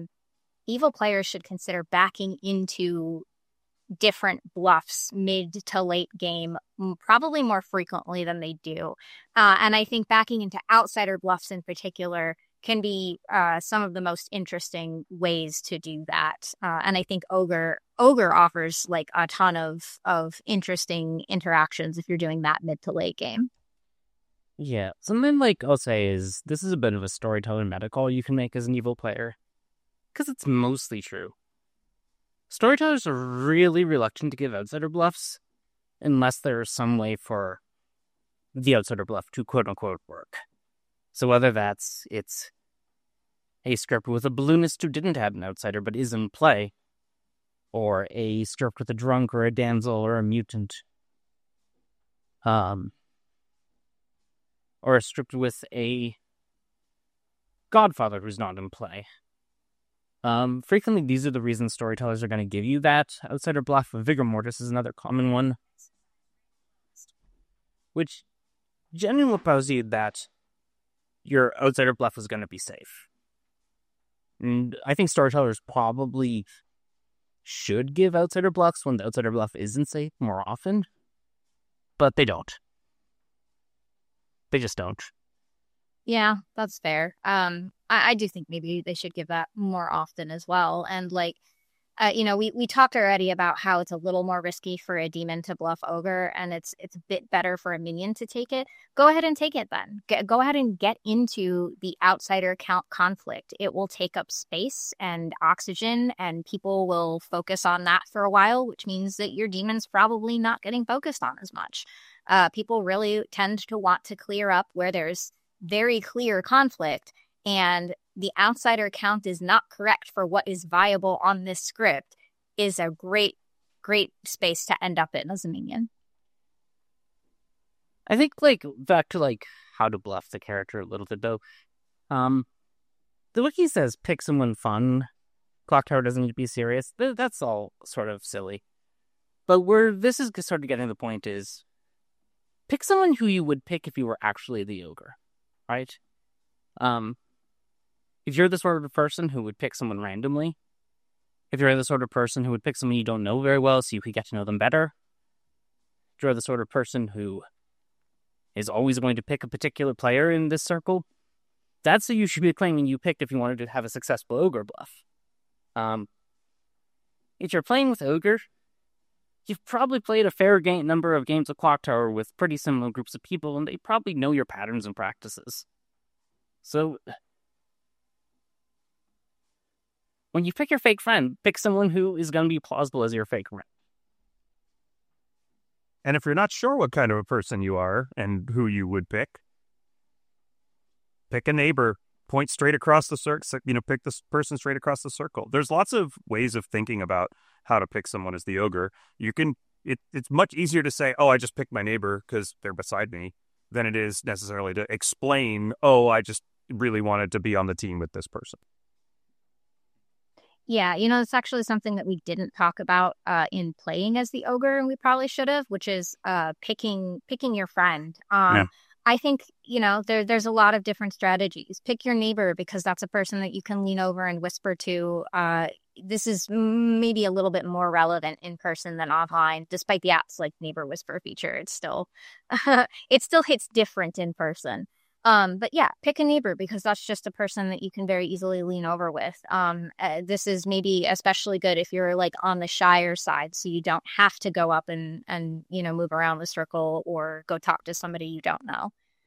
evil players should consider backing into different bluffs mid to late game probably more frequently than they do. And I think backing into outsider bluffs in particular can be some of the most interesting ways to do that. And I think Ogre offers like a ton of interesting interactions if you're doing that mid to late game. Yeah, something like I'll say is this is a bit of a storytelling meta call you can make as an evil player, because it's mostly true. Storytellers are really reluctant to give outsider bluffs unless there is some way for the outsider bluff to quote-unquote work. So whether it's a script with a balloonist who didn't have an outsider but is in play, or a script with a drunk or a damsel or a mutant, or a script with a godfather who's not in play. Frequently, these are the reasons storytellers are going to give you that outsider bluff. Vigor Mortis is another common one, which genuinely allows you that your outsider bluff is going to be safe. And I think storytellers probably should give outsider bluffs when the outsider bluff isn't safe more often, but they don't. They just don't. Yeah, that's fair. I do think maybe they should give that more often as well. And like, we talked already about how it's a little more risky for a demon to bluff ogre, and it's a bit better for a minion to take it. Go ahead and take it then. Go ahead and get into the outsider count conflict. It will take up space and oxygen, and people will focus on that for a while, which means that your demon's probably not getting focused on as much. People really tend to want to clear up where there's very clear conflict and the outsider count is not correct for what is viable on this script, is a great space to end up in as a minion. I think, like, back to, like, how to bluff the character a little bit, though. The wiki says pick someone fun. Clocktower doesn't need to be serious. That's all sort of silly. But where this is sort of getting to the point is, pick someone who you would pick if you were actually the ogre, right? If you're the sort of person who would pick someone randomly, if you're the sort of person who would pick someone you don't know very well so you could get to know them better, if you're the sort of person who is always going to pick a particular player in this circle, that's who you should be claiming you picked if you wanted to have a successful ogre bluff. If you're playing with ogre, you've probably played a fair number of games of Clocktower with pretty similar groups of people, and they probably know your patterns and practices. So, when you pick your fake friend, pick someone who is going to be plausible as your fake friend. And if you're not sure what kind of a person you are and who you would pick a neighbor. Point straight across the circle. Pick this person straight across the circle. There's lots of ways of thinking about how to pick someone as the ogre. You can. It's much easier to say, "Oh, I just picked my neighbor because they're beside me," than it is necessarily to explain, "Oh, I just really wanted to be on the team with this person." Yeah, it's actually something that we didn't talk about in playing as the ogre, and we probably should have, which is picking your friend. Yeah. I think, there's a lot of different strategies. Pick your neighbor because that's a person that you can lean over and whisper to. This is maybe a little bit more relevant in person than online, despite the app's like neighbor whisper feature. It's still, it still hits different in person. But yeah, pick a neighbor because that's just a person that you can very easily lean over with. This is maybe especially good if you're like on the shyer side, so you don't have to go up and move around the circle or go talk to somebody you don't know.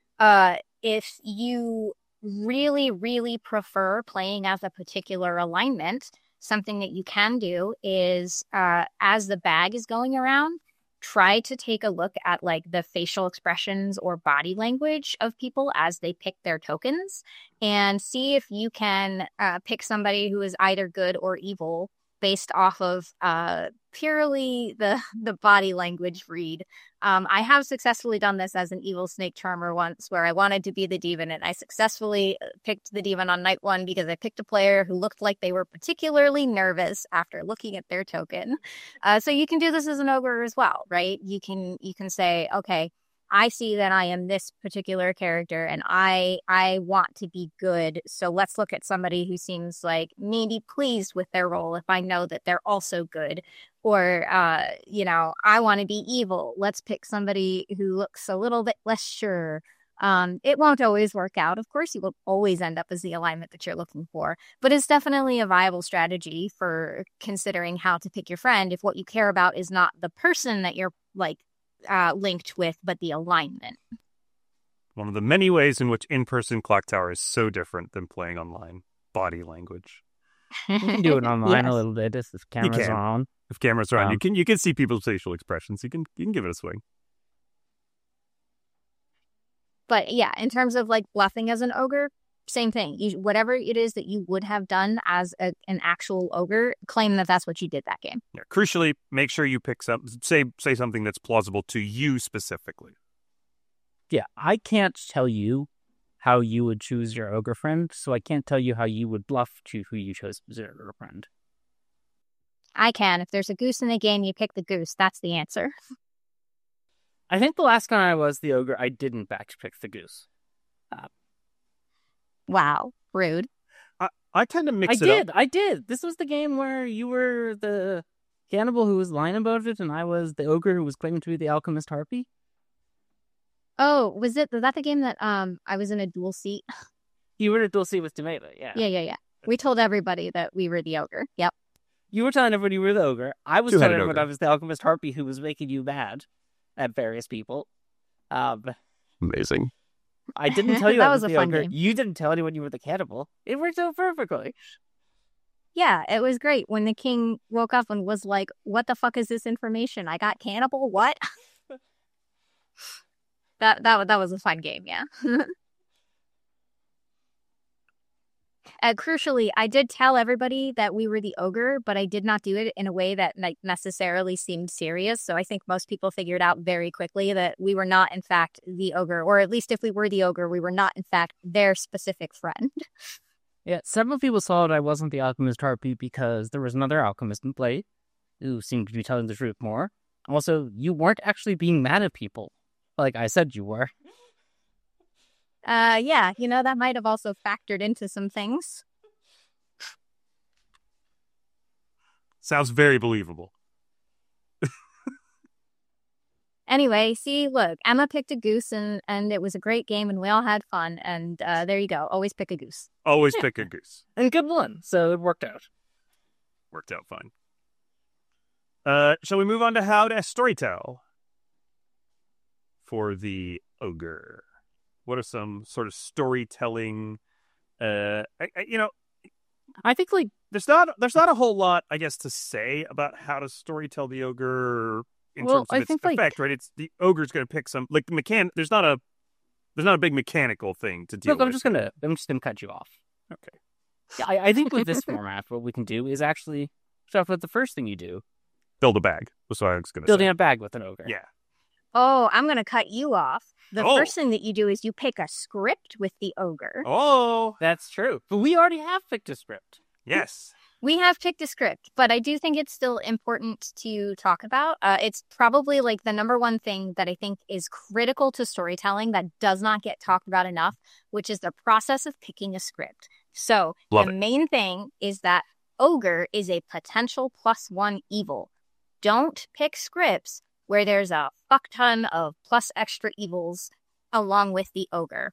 If you really, really prefer playing as a particular alignment, something that you can do is as the bag is going around, try to take a look at like the facial expressions or body language of people as they pick their tokens and see if you can pick somebody who is either good or evil based off of purely the body language read. I have successfully done this as an evil snake charmer once where I wanted to be the demon, and I successfully picked the demon on night one because I picked a player who looked like they were particularly nervous after looking at their token. So you can do this as an ogre as well, right? You can say, okay, I see that I am this particular character and I want to be good. So let's look at somebody who seems like maybe pleased with their role if I know that they're also good. Or, I want to be evil. Let's pick somebody who looks a little bit less sure. It won't always work out. Of course, you will always end up as the alignment that you're looking for. But it's definitely a viable strategy for considering how to pick your friend if what you care about is not the person that you're like linked with, but the alignment. One of the many ways in which in-person Clocktower is so different than playing online. Body language. You can do it online a little bit if cameras are on. If cameras are on, you can see people's facial expressions. You can give it a swing. But yeah, in terms of like bluffing as an ogre, same thing. Whatever it is that you would have done as an actual ogre, claim that that's what you did that game. Yeah, crucially, make sure you pick say something that's plausible to you specifically. Yeah, I can't tell you how you would choose your ogre friend, so I can't tell you how you would bluff to who you chose as your ogre friend. I can. If there's a goose in the game, you pick the goose. That's the answer. I think the last time I was the ogre, I didn't backpick the goose. Wow, rude. I tend to mix it up. I did. This was the game where you were the cannibal who was lying about it, and I was the ogre who was claiming to be the alchemist harpy. Oh, was that the game that I was in a dual seat? You were in a dual seat with Tomato, yeah. Yeah. We told everybody that we were the ogre. Yep. You were telling everybody you were the ogre. I was telling everybody I was the alchemist harpy who was making you mad at various people. Amazing. I didn't tell you that I was a the fun ogre. game. You didn't tell anyone you were the cannibal. It worked out perfectly. Yeah, it was great when the king woke up and was like, "What the fuck is this information? I got cannibal? What?" That was a fun game, yeah. Crucially, I did tell everybody that we were the ogre, but I did not do it in a way that necessarily seemed serious. So I think most people figured out very quickly that we were not, in fact, the ogre, or at least if we were the ogre, we were not, in fact, their specific friend. Yeah, several people saw that I wasn't the alchemist harpy because there was another alchemist in play who seemed to be telling the truth more. Also, you weren't actually being mad at people, like I said you were. Yeah, that might have also factored into some things. Sounds very believable. Anyway, see, look, Emma picked a goose and it was a great game and we all had fun. And there you go. Always pick a goose. Always pick a goose. And good one. So it worked out. Worked out fine. Shall we move on to how to storytell for the ogre? What are some sort of storytelling? I think like there's not a whole lot, I guess, to say about how to storytell the ogre in terms of its effect, right? It's the ogre's going to pick some like There's not a big mechanical thing to deal with. I'm just gonna cut you off. Okay. Yeah, I think with this format, what we can do is actually start off with the first thing you do. Build a bag. That's what I was going to say. Building a bag with an ogre. Yeah. Oh, I'm going to cut you off. The first thing that you do is you pick a script with the ogre. Oh, that's true. But we already have picked a script. Yes. We have picked a script, but I do think it's still important to talk about. It's probably like the number one thing that I think is critical to storytelling that does not get talked about enough, which is the process of picking a script. So main thing is that ogre is a potential +1 evil. Don't pick scripts where there's a fuck ton of plus extra evils along with the ogre.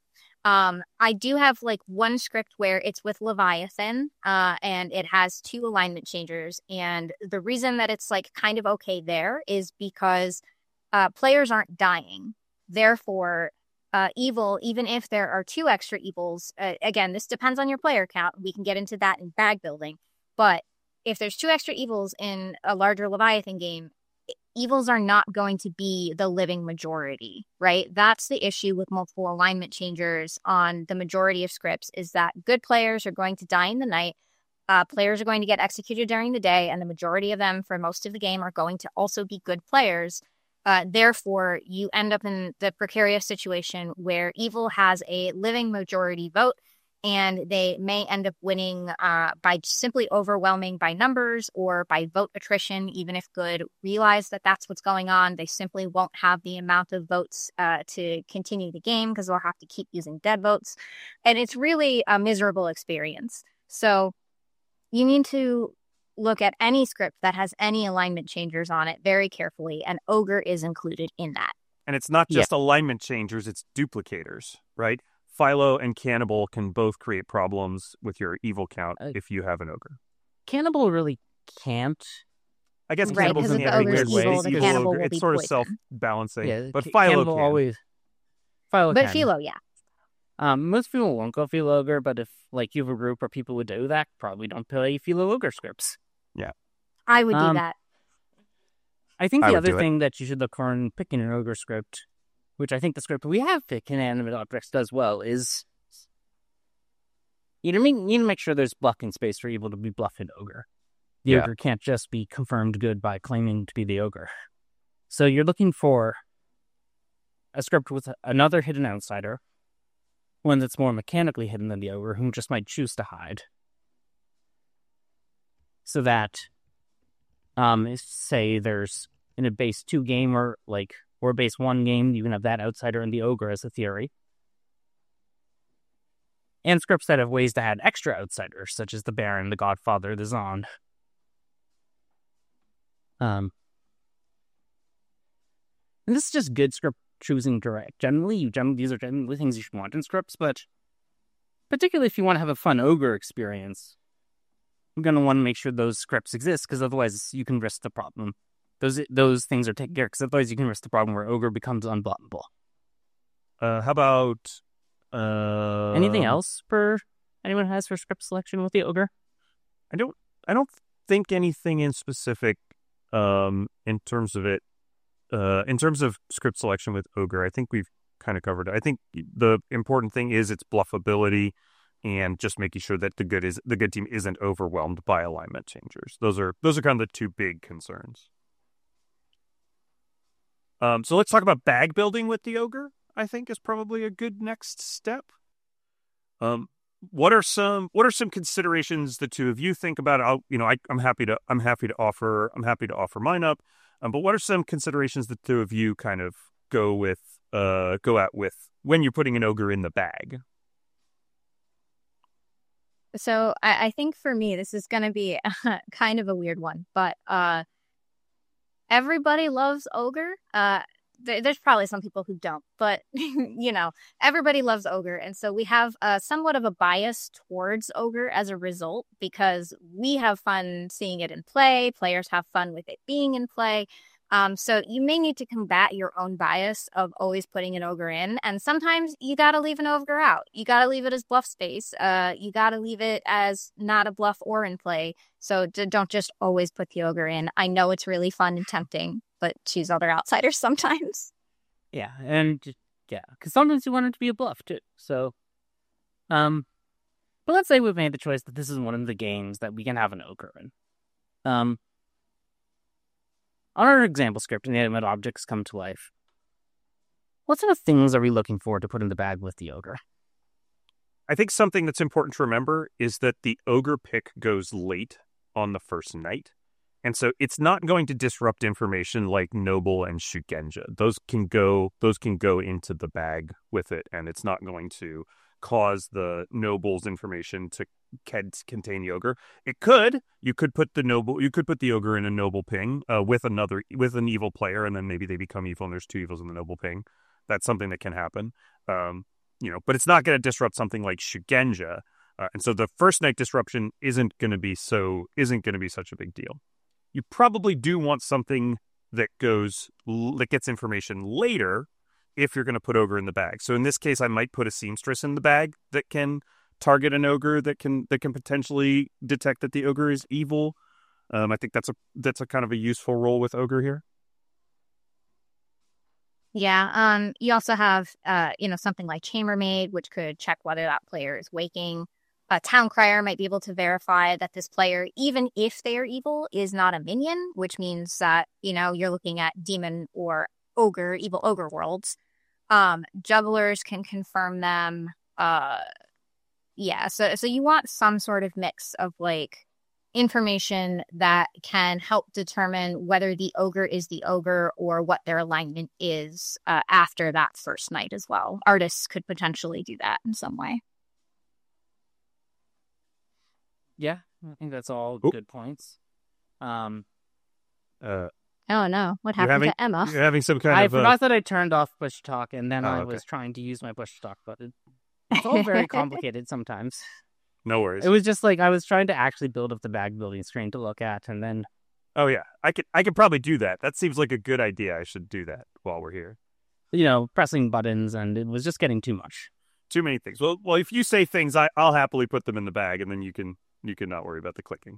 I do have like one script where it's with Leviathan, and it has 2 alignment changers. And the reason that it's like kind of okay there is because players aren't dying. Therefore, evil, even if there are 2 extra evils, again, this depends on your player count. We can get into that in bag building. But if there's 2 extra evils in a larger Leviathan game, evils are not going to be the living majority, right? That's the issue with multiple alignment changers on the majority of scripts, is that good players are going to die in the night, players are going to get executed during the day, and the majority of them for most of the game are going to also be good players. Therefore, you end up in the precarious situation where evil has a living majority vote, and they may end up winning by simply overwhelming by numbers or by vote attrition. Even if good realize that that's what's going on, they simply won't have the amount of votes to continue the game because they'll have to keep using dead votes. And it's really a miserable experience. So you need to look at any script that has any alignment changers on it very carefully, and ogre is included in that. And it's not just alignment changers, it's duplicators, right? Philo and Cannibal can both create problems with your evil count if you have an ogre. Cannibal really can't. I guess Cannibal's in a weird way. It's sort of self-balancing. Yeah, but Philo can. Always. Philo can. Philo, yeah. Most people won't go Philo Ogre, but if like you have a group where people would do that, probably don't play Philo Ogre scripts. Yeah. I would do that. I think the other thing that you should look for in picking an ogre script, which I think the script we have picked Inanimate Objects does well, is you need to make sure there's bluffing space for evil to be bluffing ogre. The ogre can't just be confirmed good by claiming to be the ogre. So you're looking for a script with another hidden outsider, one that's more mechanically hidden than the ogre, who just might choose to hide. So that, say there's in a base 2 game or a base 1 game, you can have that outsider and the ogre as a theory. And scripts that have ways to add extra outsiders, such as the Baron, the Godfather, the Zon. And this is just good script choosing direct. These are generally things you should want in scripts, but particularly if you want to have a fun ogre experience, you're going to want to make sure those scripts exist, because otherwise you can risk the problem. Those things are taken care of, because otherwise you can risk the problem where ogre becomes unblockable. How about anything else anyone has for script selection with the ogre? I don't think anything in specific in terms of it. In terms of script selection with ogre, I think we've kind of covered it. I think the important thing is its bluffability. and just making sure that the good team isn't overwhelmed by alignment changers. Those are kind of the two big concerns. So let's talk about bag building with the ogre. I think is probably a good next step. What are some considerations the two of you think about? I'm happy to offer mine up. But what are some considerations the two of you kind of go at with when you're putting an ogre in the bag? So I think for me, this is going to be kind of a weird one, but everybody loves ogre. There's probably some people who don't, but everybody loves ogre. And so we have somewhat of a bias towards ogre as a result, because we have fun seeing it in play. Players have fun with it being in play. So you may need to combat your own bias of always putting an ogre in. And sometimes you got to leave an ogre out. You got to leave it as bluff space. You got to leave it as not a bluff or in play. So don't just always put the ogre in. I know it's really fun and tempting, but choose other outsiders sometimes. Yeah, because sometimes you want it to be a bluff too. So, but let's say we've made the choice that this is one of the games that we can have an ogre in. On our example script, inanimate objects come to life. What sort of things are we looking for to put in the bag with the ogre? I think something that's important to remember is that the ogre pick goes late on the first night. And so it's not going to disrupt information like Noble and Shugenja. Those can go into the bag with it, and it's not going to cause the Noble's information to contain the ogre. It could. You could put the ogre in a Noble ping with an evil player, and then maybe they become evil and there's two evils in the Noble ping. That's something that can happen. But it's not going to disrupt something like Shugenja. And so the first night disruption isn't going to be such a big deal. You probably do want something that gets information later if you're going to put ogre in the bag. So in this case, I might put a seamstress in the bag that can target an ogre, that can potentially detect that the ogre is evil. I think that's a kind of a useful role with ogre here. Yeah. You also have something like chambermaid, which could check whether that player is waking. A town crier might be able to verify that this player, even if they are evil, is not a minion, which means that, you're looking at demon or ogre, evil ogre worlds. Jugglers can confirm them. So you want some sort of mix of information that can help determine whether the ogre is the ogre or what their alignment is after that first night as well. Artists could potentially do that in some way. Yeah, I think that's all good points. Oh no, what happened to Emma? You're having some kind I forgot that I turned off push talk, and then I was trying to use my push talk button. It's all very complicated sometimes. No worries. It was just I was trying to actually build up the bag building screen to look at, and then... Oh yeah, I could probably do that. That seems like a good idea. I should do that while we're here. Pressing buttons, and it was just getting too much. Too many things. Well, if you say things, I'll happily put them in the bag, and then you can not worry about the clicking.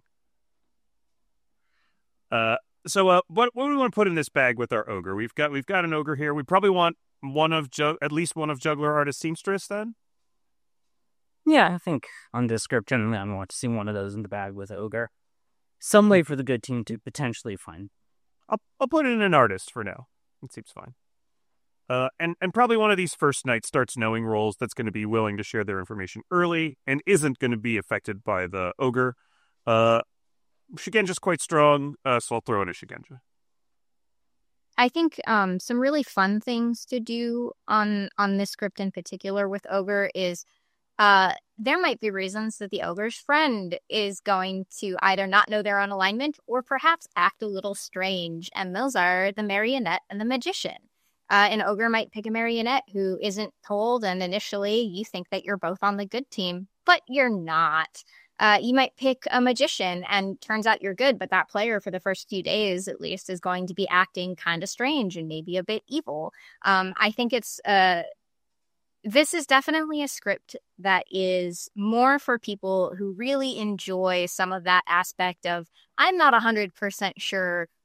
So what do we want to put in this bag with our ogre? We've got an ogre here. We probably want at least one of Juggler, Artist, Seamstress then? Yeah, I think on this script, generally, I want to see one of those in the bag with ogre. Some way for the good team to potentially find. I'll put it in an artist for now. It seems fine. And probably one of these first night starts knowing roles that's going to be willing to share their information early and isn't going to be affected by the ogre. Shugenja's quite strong, so I'll throw in a Shugenja. I think some really fun things to do on this script in particular with ogre is there might be reasons that the ogre's friend is going to either not know their own alignment or perhaps act a little strange, and those are the marionette and the magician. An ogre might pick a marionette who isn't told, and initially you think that you're both on the good team, but you're not. You might pick a magician and turns out you're good, but that player for the first few days at least is going to be acting kind of strange and maybe a bit evil. I think this is definitely a script that is more for people who really enjoy some of that aspect of, I'm not 100% sure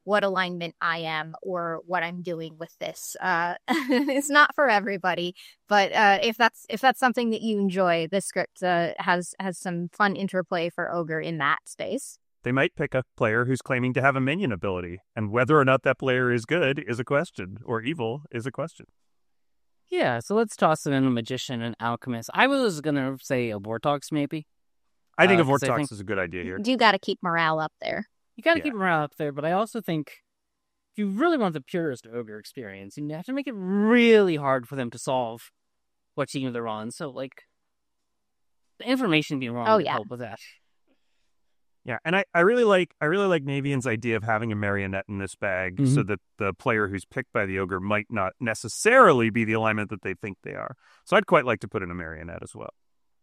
what alignment I am or what I'm doing with this. It's not for everybody, but if that's something that you enjoy, this script has some fun interplay for Ogre in that space. They might pick a player who's claiming to have a minion ability, and whether or not that player is good is a question, or evil is a question. Yeah, so let's toss in a magician and alchemist. I was gonna say a Vortox, maybe. I think a Vortox is a good idea here. You got to keep morale up there. You got to keep morale up there, but I also think if you really want the purest Ogre experience, you have to make it really hard for them to solve what team they're on. So, like, the information being wrong would help with that. Yeah, and I really like Navian's idea of having a marionette in this bag, so that the player who's picked by the Ogre might not necessarily be the alignment that they think they are. So I'd quite like to put in a marionette as well.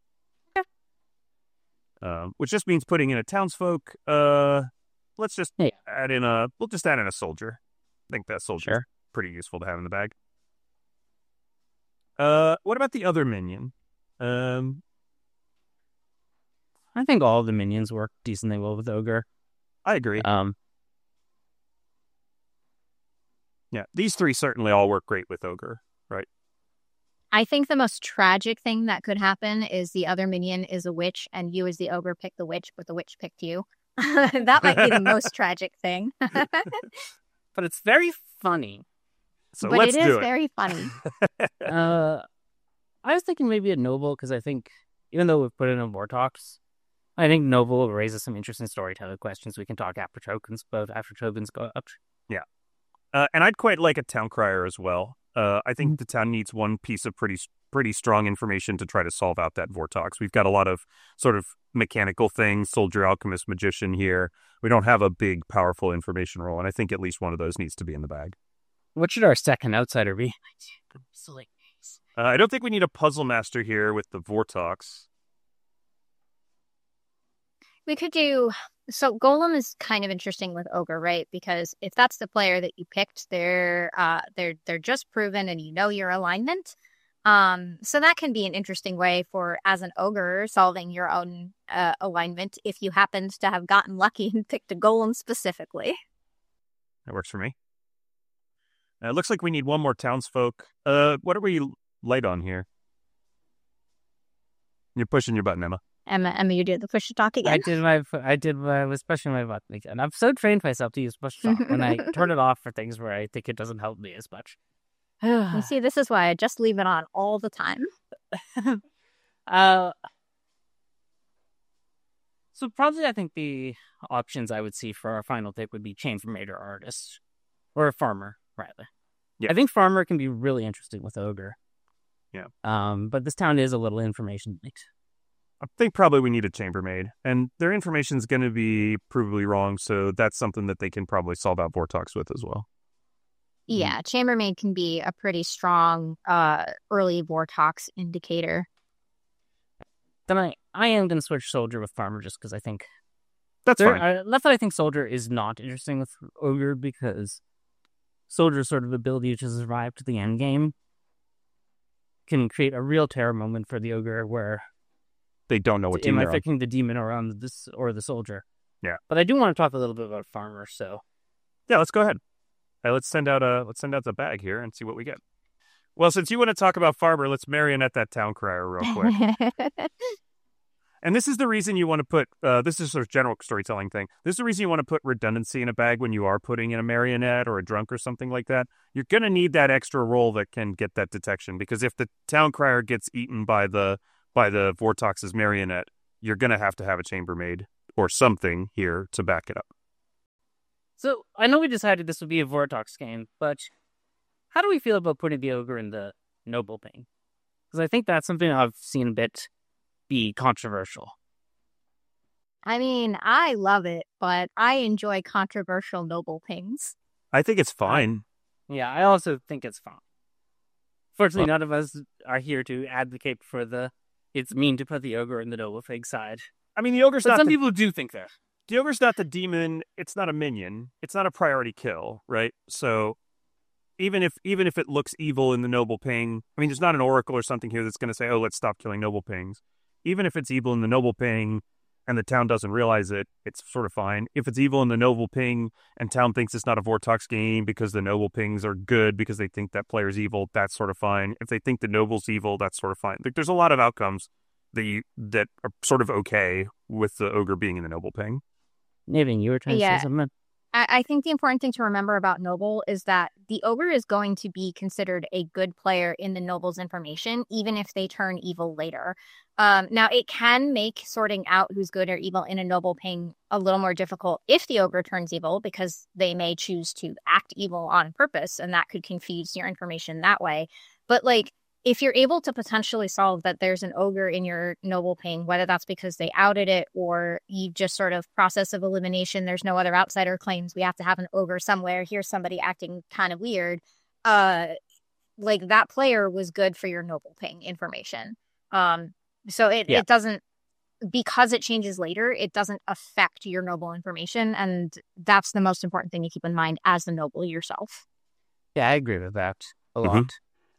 Which just means putting in a townsfolk. Let's just add in a soldier. I think that soldier is pretty useful to have in the bag. What about the other minion? I think all of the minions work decently well with Ogre. I agree. Yeah, these three certainly all work great with Ogre, right? I think the most tragic thing that could happen is the other minion is a witch, and you as the Ogre picked the witch, but the witch picked you. That might be the most tragic thing. But it's very funny. So but let's it do is it. very funny. I was thinking maybe a noble, because I think, even though we've put in a Vortox, I think noble raises some interesting storytelling questions we can talk after tokens go up. Yeah. And I'd quite like a town crier as well. I think the town needs one piece of pretty strong information to try to solve out that Vortox. We've got a lot of sort of mechanical things, soldier, alchemist, magician here. We don't have a big, powerful information role, and I think at least one of those needs to be in the bag. What should our second outsider be? I don't think we need a puzzle master here with the Vortox. We could do... So Golem is kind of interesting with Ogre, right? Because if that's the player that you picked, they're just proven and you know your alignment. So that can be an interesting way for, as an Ogre, solving your own alignment if you happened to have gotten lucky and picked a Golem specifically. That works for me. It looks like we need one more townsfolk. What are we light on here? You're pushing your button, Emma. Emma, you did the push to talk again. I was pushing my button again. I've so trained myself to use push to talk, and I turn it off for things where I think it doesn't help me as much. You see, this is why I just leave it on all the time. So probably I think the options I would see for our final pick would be Chambermaid or Artist. Or a Farmer, rather. Yeah. I think Farmer can be really interesting with Ogre. Yeah. But this town is a little information light. I think probably we need a chambermaid, and their information's going to be provably wrong, so that's something that they can probably solve out Vortox with as well. Yeah, chambermaid can be a pretty strong early Vortox indicator. Then I am going to switch Soldier with Farmer just because I think... That's fine. Left that I think Soldier is not interesting with Ogre because Soldier's sort of ability to survive to the end game can create a real terror moment for the Ogre where... They don't know what team they're on. Am I picking the demon around this or the soldier? Yeah. But I do want to talk a little bit about Farmer, so... Yeah, let's go ahead. Let's send out the bag here and see what we get. Well, since you want to talk about Farmer, let's marionette that town crier real quick. And this is the reason you want to put, this is sort of general storytelling thing. This is the reason you want to put redundancy in a bag when you are putting in a marionette or a drunk or something like that. You're going to need that extra roll that can get that detection, because if the town crier gets eaten by the Vortox's marionette, you're going to have a chambermaid or something here to back it up. So, I know we decided this would be a Vortox game, but how do we feel about putting the Ogre in the Noble Ping? Because I think that's something I've seen a bit be controversial. I mean, I love it, but I enjoy controversial Noble Pings. I think it's fine. Yeah, I also think it's fine. Fortunately, none of us are here to advocate for it's mean to put the Ogre in the Noble Ping side. I mean, the Ogre's but not... some people do think that. The Ogre's not the demon. It's not a minion. It's not a priority kill, right? So even if it looks evil in the Noble Ping, I mean, there's not an oracle or something here that's going to say, oh, let's stop killing Noble Pings. Even if it's evil in the Noble Ping, and the town doesn't realize it, it's sort of fine. If it's evil in the noble ping and town thinks it's not a Vortox game because the noble pings are good because they think that player's evil, that's sort of fine. If they think the noble's evil, that's sort of fine. Like, there's a lot of outcomes that are sort of okay with the ogre being in the noble ping. Navian, you were trying to say something? I think the important thing to remember about Noble is that the ogre is going to be considered a good player in the Noble's information, even if they turn evil later. Now, it can make sorting out who's good or evil in a Noble ping a little more difficult if the ogre turns evil, because they may choose to act evil on purpose, and that could confuse your information that way. But, like, if you're able to potentially solve that there's an ogre in your noble ping, whether that's because they outed it or you just sort of process of elimination, there's no other outsider claims, we have to have an ogre somewhere, here's somebody acting kind of weird, like that player was good for your noble ping information. So it doesn't, because it changes later, it doesn't affect your noble information, and that's the most important thing to keep in mind as the noble yourself. Yeah, I agree with that a lot.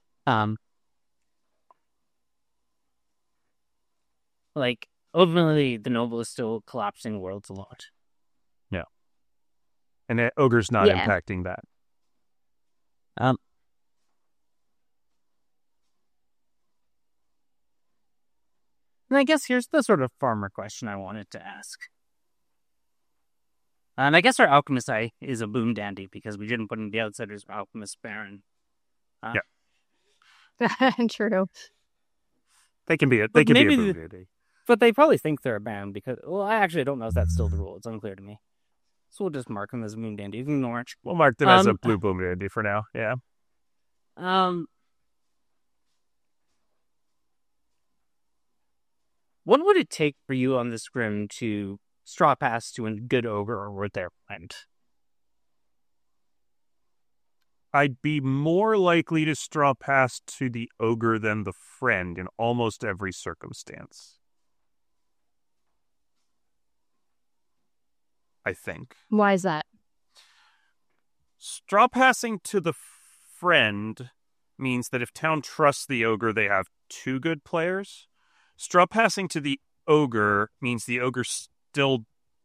Like, ultimately, the noble is still collapsing worlds a lot. Yeah. And the ogre's not impacting that. And I guess here's the sort of farmer question I wanted to ask. And I guess our Alchemist Eye is a boom dandy because we didn't put in the Outsiders or Alchemist Baron. True. They can be a boom dandy. But they probably think they're a band because, well, I actually don't know if that's still the rule. It's unclear to me. So we'll just mark them as Moon Dandy. You can ignore it. We'll mark them as a blue Boom Dandy for now. Yeah. What would it take for you on the scrim to straw pass to a good ogre or with their friend? I'd be more likely to straw pass to the ogre than the friend in almost every circumstance. I think. Why is that? Straw passing to the friend means that if town trusts the ogre, they have two good players. Straw passing to the ogre means the ogre still...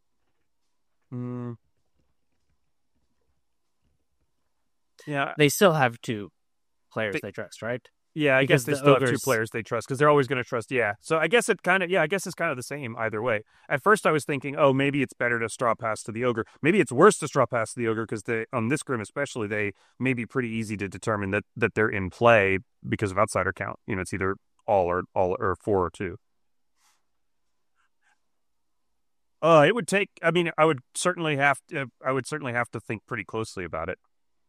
Yeah. They still have two players they trust, right? Yeah, I guess they still have two players they trust because they're always going to trust. Yeah. So I guess it's kind of the same either way. At first I was thinking, oh, maybe it's better to straw pass to the ogre. Maybe it's worse to straw pass to the ogre because on this grim especially, they may be pretty easy to determine that they're in play because of outsider count. You know, it's either all or 4 or 2. It would take. I mean, I would certainly have to think pretty closely about it.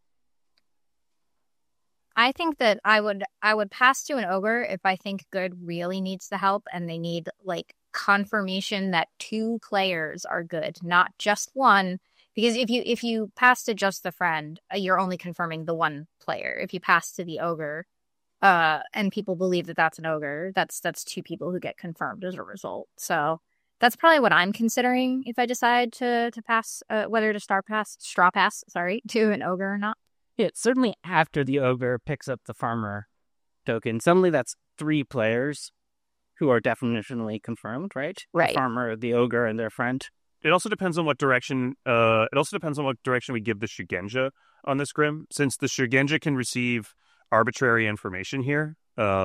I think that I would pass to an ogre if I think good really needs the help and they need like confirmation that 2 players are good, not just one. Because if you pass to just the friend, you're only confirming the one player. If you pass to the ogre, and people believe that that's an ogre, that's 2 people who get confirmed as a result. So that's probably what I'm considering if I decide to pass, whether to straw pass, to an ogre or not. Yeah, certainly after the ogre picks up the farmer token, suddenly that's 3 players who are definitionally confirmed, right? Right. The farmer, the ogre, and their friend. It also depends on what direction. We give the Shugenja on this grim. Since the Shugenja can receive arbitrary information here,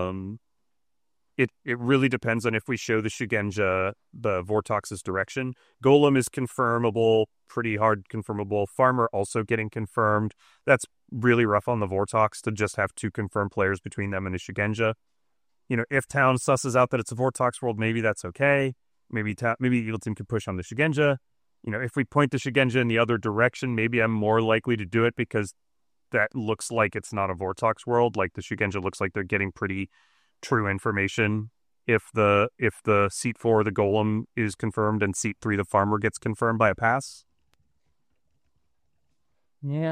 it really depends on if we show the Shugenja the Vortox's direction. Golem is confirmable, pretty hard confirmable. Farmer also getting confirmed. That's really rough on the Vortox to just have 2 confirmed players between them and a Shugenja. You know, if town susses out that it's a Vortox world, maybe that's okay. Maybe Evil Team could push on the Shugenja. You know, if we point the Shugenja in the other direction, maybe I'm more likely to do it because that looks like it's not a Vortox world. Like the Shugenja looks like they're getting pretty true information. If the seat 4 the golem is confirmed and seat 3 the farmer gets confirmed by a pass. Yeah.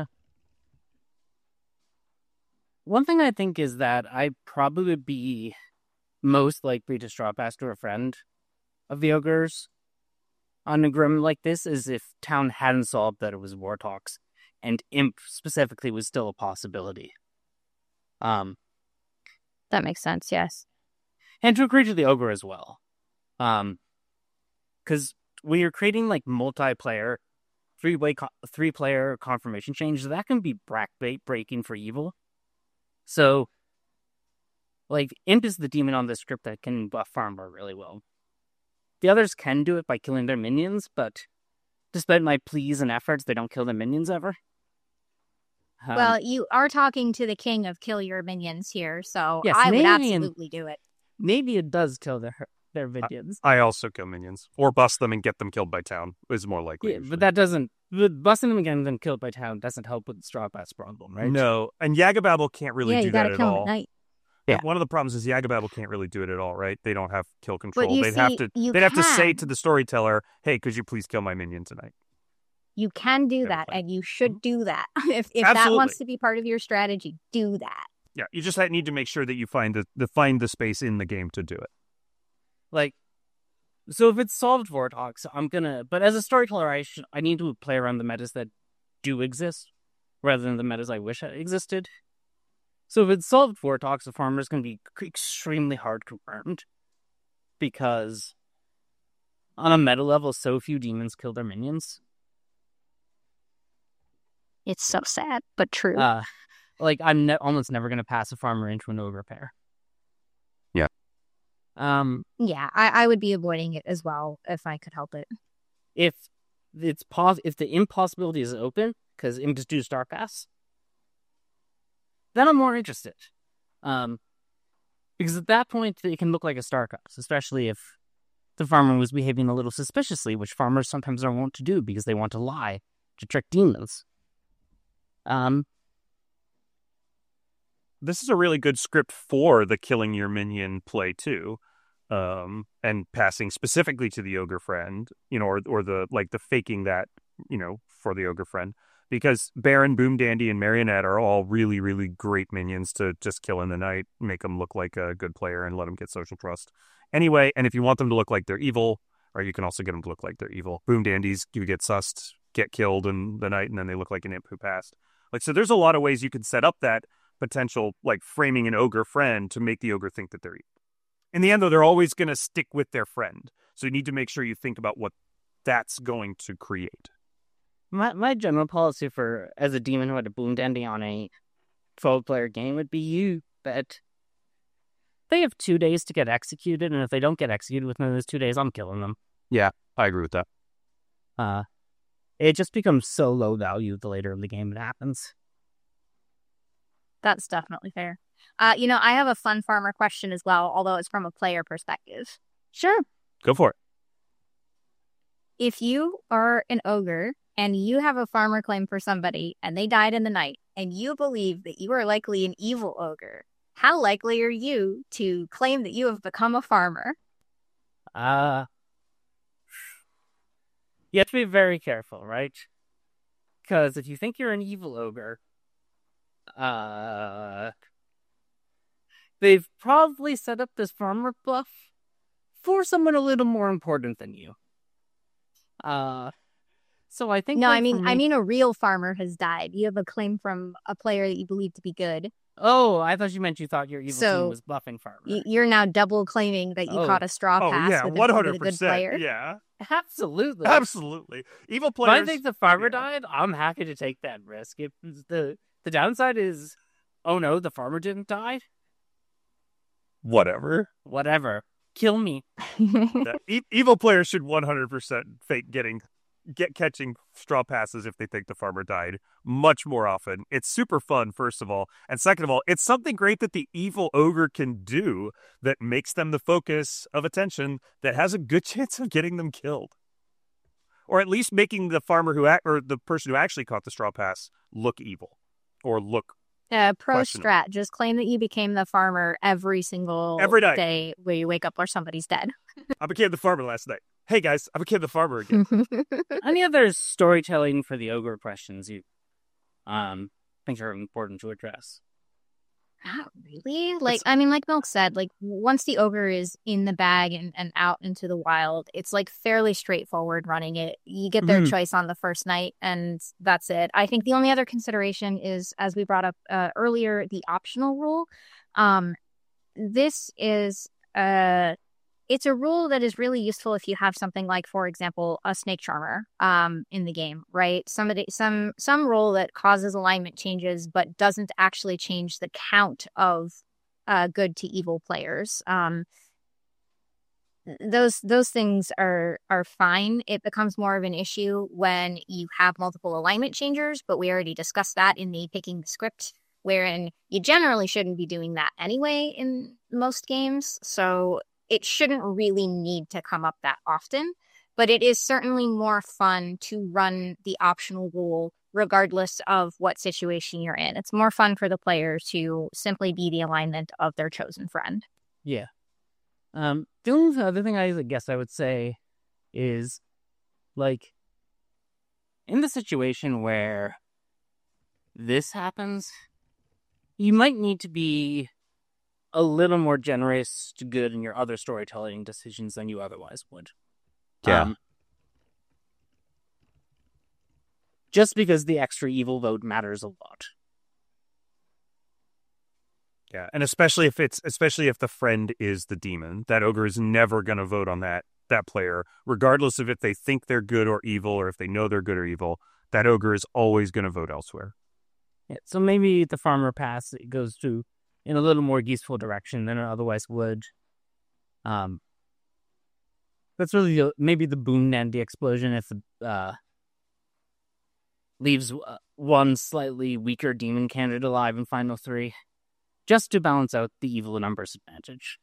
One thing I think is that I'd probably be most likely to straw pass to a friend of the ogres on a grim like this is if town hadn't solved that it was Vortox and imp specifically was still a possibility. That makes sense, yes. And to agree to the ogre as well. Because when you're creating like multiplayer, three-player confirmation changes, that can be breaking for evil. So, like, Imp is the demon on this script that can buff Farmer really well. The others can do it by killing their minions, but despite my pleas and efforts, they don't kill their minions ever. Well, you are talking to the king of kill your minions here, so yes, I would absolutely do it. Maybe it does kill their minions. I also kill minions. Or bust them and get them killed by town is more likely. Yeah, but that doesn't... Busting them and getting them killed by town doesn't help with the Straw Pass problem, right? No, and Yagababble can't really do that at all. At night. Yeah. One of the problems is Yagababble can't really do it at all, right? They don't have kill control. They'd have to say to the storyteller, "Hey, could you please kill my minion tonight?" You can do that, and you should do that. If that wants to be part of your strategy, do that. Yeah, you just need to make sure that you find the space in the game to do it. Like, so if it's solved Vortox, but as a storyteller, I need to play around the metas that do exist, rather than the metas I wish existed. So if it's solved Vortox, the Farmer's going to be extremely hard confirmed, because on a meta level, so few demons kill their minions. It's so sad, but true. Like, I'm almost never going to pass a Farmer into an Ogre pair. Yeah. Yeah, I would be avoiding it as well if I could help it. If the impossibility is open, because Imps do Star Pass, then I'm more interested. Because at that point, it can look like a Star Pass, especially if the Farmer was behaving a little suspiciously, which farmers sometimes are wont to do because they want to lie to trick demons. This is a really good script for the killing your minion play too, and passing specifically to the Ogre Friend, or the faking that, for the Ogre Friend, because Baron, Boom Dandy, and Marionette are all really, really great minions to just kill in the night, make them look like a good player, and let them get social trust. Anyway, and if you want them to look like they're evil, or you can also get them to look like they're evil. Boom Dandies, you get sussed, get killed in the night, and then they look like an imp who passed. So there's a lot of ways you can set up that potential, framing an Ogre Friend to make the Ogre think that they're evil. In the end, though, they're always going to stick with their friend. So you need to make sure you think about what that's going to create. My general policy as a demon who had a Boom Dandy on a 12-player game would be that they have 2 days to get executed, and if they don't get executed within those 2 days, I'm killing them. Yeah, I agree with that. It just becomes so low value the later in the game it happens. That's definitely fair. I have a fun Farmer question as well, although it's from a player perspective. Sure. Go for it. If you are an ogre and you have a Farmer claim for somebody and they died in the night and you believe that you are likely an evil ogre, how likely are you to claim that you have become a Farmer? You have to be very careful, right? Because if you think you're an evil ogre, they've probably set up this Farmer buff for someone a little more important than you. So I think... No, I mean a real Farmer has died. You have a claim from a player that you believe to be good. Oh, I thought you thought your evil team was buffing Farmer. You're now double claiming that you caught a straw pass with 100%, a good player. Yeah. Absolutely. Evil players. If I think the Farmer died, I'm happy to take that risk. If the downside is, oh no, the Farmer didn't die. Whatever. Kill me. Evil players should 100% fake catching straw passes if they think the Farmer died much more often. It's super fun, first of all. And second of all, it's something great that the evil ogre can do that makes them the focus of attention that has a good chance of getting them killed. Or at least making the farmer or the person who actually caught the straw pass look evil or look pro strat. Just claim that you became the Farmer every night. Day where you wake up or somebody's dead. I became the Farmer last night. Hey guys, I became the Farmer again. Any other storytelling for the ogre questions you think are important to address? Not really. Like Milk said, once the ogre is in the bag and out into the wild, it's fairly straightforward running it. You get their choice on the first night and that's it. I think the only other consideration is, as we brought up earlier, the optional rule. This is it's a rule that is really useful if you have something like, for example, a snake charmer in the game, right? Some rule that causes alignment changes but doesn't actually change the count of good to evil players. Those things are fine. It becomes more of an issue when you have multiple alignment changers, but we already discussed that in the picking the script, wherein you generally shouldn't be doing that anyway in most games. So it shouldn't really need to come up that often, but it is certainly more fun to run the optional rule regardless of what situation you're in. It's more fun for the player to simply be the alignment of their chosen friend. Yeah. The only other thing I guess I would say is, like, in the situation where this happens, you might need to be a little more generous to good in your other storytelling decisions than you otherwise would. Yeah. Just because the extra evil vote matters a lot. Yeah, and especially if the friend is the demon, that ogre is never going to vote on that player, regardless of if they think they're good or evil, or if they know they're good or evil. That ogre is always going to vote elsewhere. Yeah, so maybe the farmer pass goes to in a little more useful direction than it otherwise would. That's really maybe the boon and the explosion if leaves one slightly weaker demon candidate alive in final 3, just to balance out the evil numbers advantage.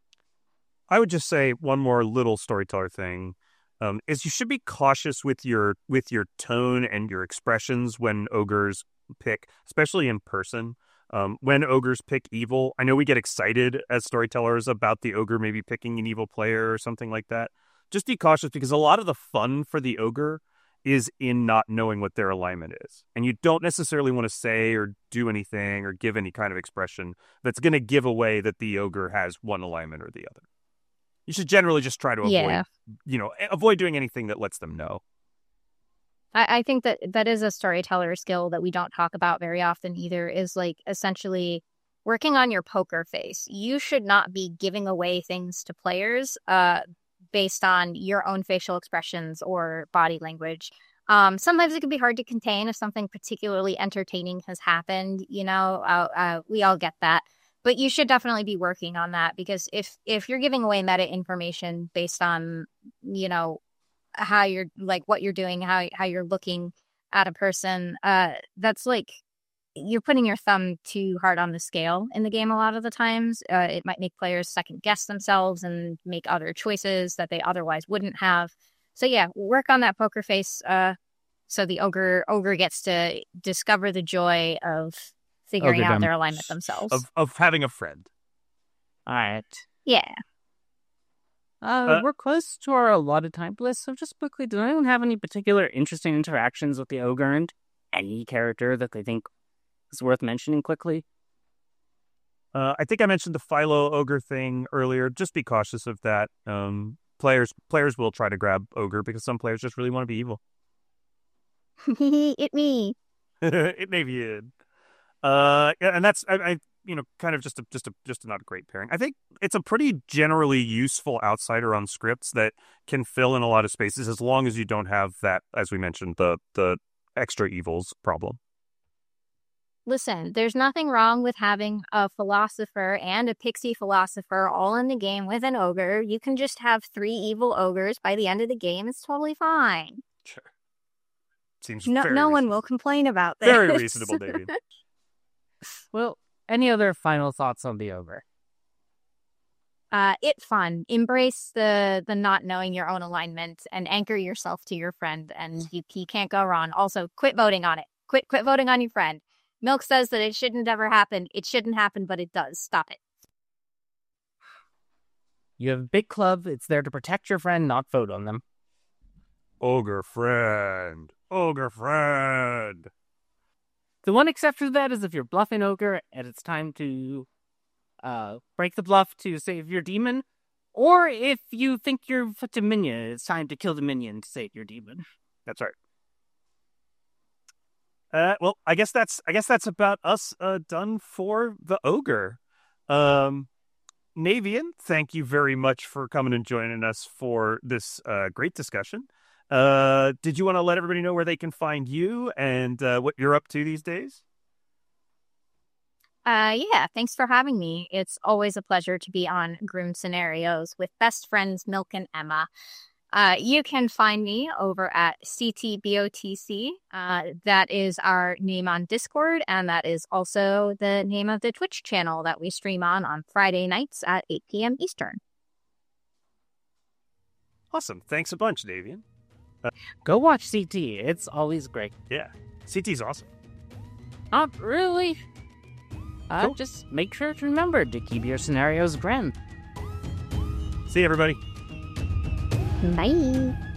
I would just say one more little storyteller thing is you should be cautious with your tone and your expressions when ogres pick, especially in person. When ogres pick evil, I know we get excited as storytellers about the ogre maybe picking an evil player or something like that. Just be cautious, because a lot of the fun for the ogre is in not knowing what their alignment is. And you don't necessarily want to say or do anything or give any kind of expression that's going to give away that the ogre has one alignment or the other. You should generally just try to avoid doing anything that lets them know. I think that is a storyteller skill that we don't talk about very often either, is like essentially working on your poker face. You should not be giving away things to players based on your own facial expressions or body language. Sometimes it can be hard to contain if something particularly entertaining has happened, we all get that. But you should definitely be working on that, because if you're giving away meta information based on, how you're like what you're doing, how you're looking at a person, that's like you're putting your thumb too hard on the scale in the game a lot of the times. It might make players second guess themselves and make other choices that they otherwise wouldn't have. So yeah, work on that poker face so the ogre gets to discover the joy of figuring out their alignment themselves. Of having a friend. All right. Yeah. We're close to our allotted time list, so just quickly, does anyone have any particular interesting interactions with the ogre and any character that they think is worth mentioning quickly? I think I mentioned the Philo ogre thing earlier. Just be cautious of that. Players will try to grab ogre because some players just really want to be evil. It me. It may be it. And that's I kind of just a not a great pairing. I think it's a pretty generally useful outsider on scripts that can fill in a lot of spaces as long as you don't have that, as we mentioned, the extra evils problem. Listen, there's nothing wrong with having a philosopher and a pixie philosopher all in the game with an ogre. You can just have 3 evil ogres by the end of the game. It's totally fine. Sure. Seems no one will complain about this. Very reasonable, David. Well, any other final thoughts on the ogre? It's fun. Embrace the not knowing your own alignment and anchor yourself to your friend, and you can't go wrong. Also, quit voting on it. Quit voting on your friend. Milk says that it shouldn't ever happen. It shouldn't happen, but it does. Stop it. You have a big club. It's there to protect your friend, not vote on them. Ogre friend. Ogre friend. The one exception to that is if you're bluffing ogre and it's time to break the bluff to save your demon, or if you think you're such a minion, it's time to kill the minion to save your demon. That's right. Well, I guess that's about us done for the ogre. Navian, thank you very much for coming and joining us for this great discussion. Did you want to let everybody know where they can find you and what you're up to these days? Yeah, thanks for having me. It's always a pleasure to be on Groom Scenarios with best friends Milk and Emma. You can find me over at CTBOTC. That is our name on Discord, and that is also the name of the Twitch channel that we stream on Friday nights at 8 p.m. Eastern. Awesome. Thanks a bunch, Navian. Go watch CT. It's always great. Yeah. CT's awesome. Not really. Cool. Just make sure to remember to keep your scenarios grand. See you, everybody. Bye.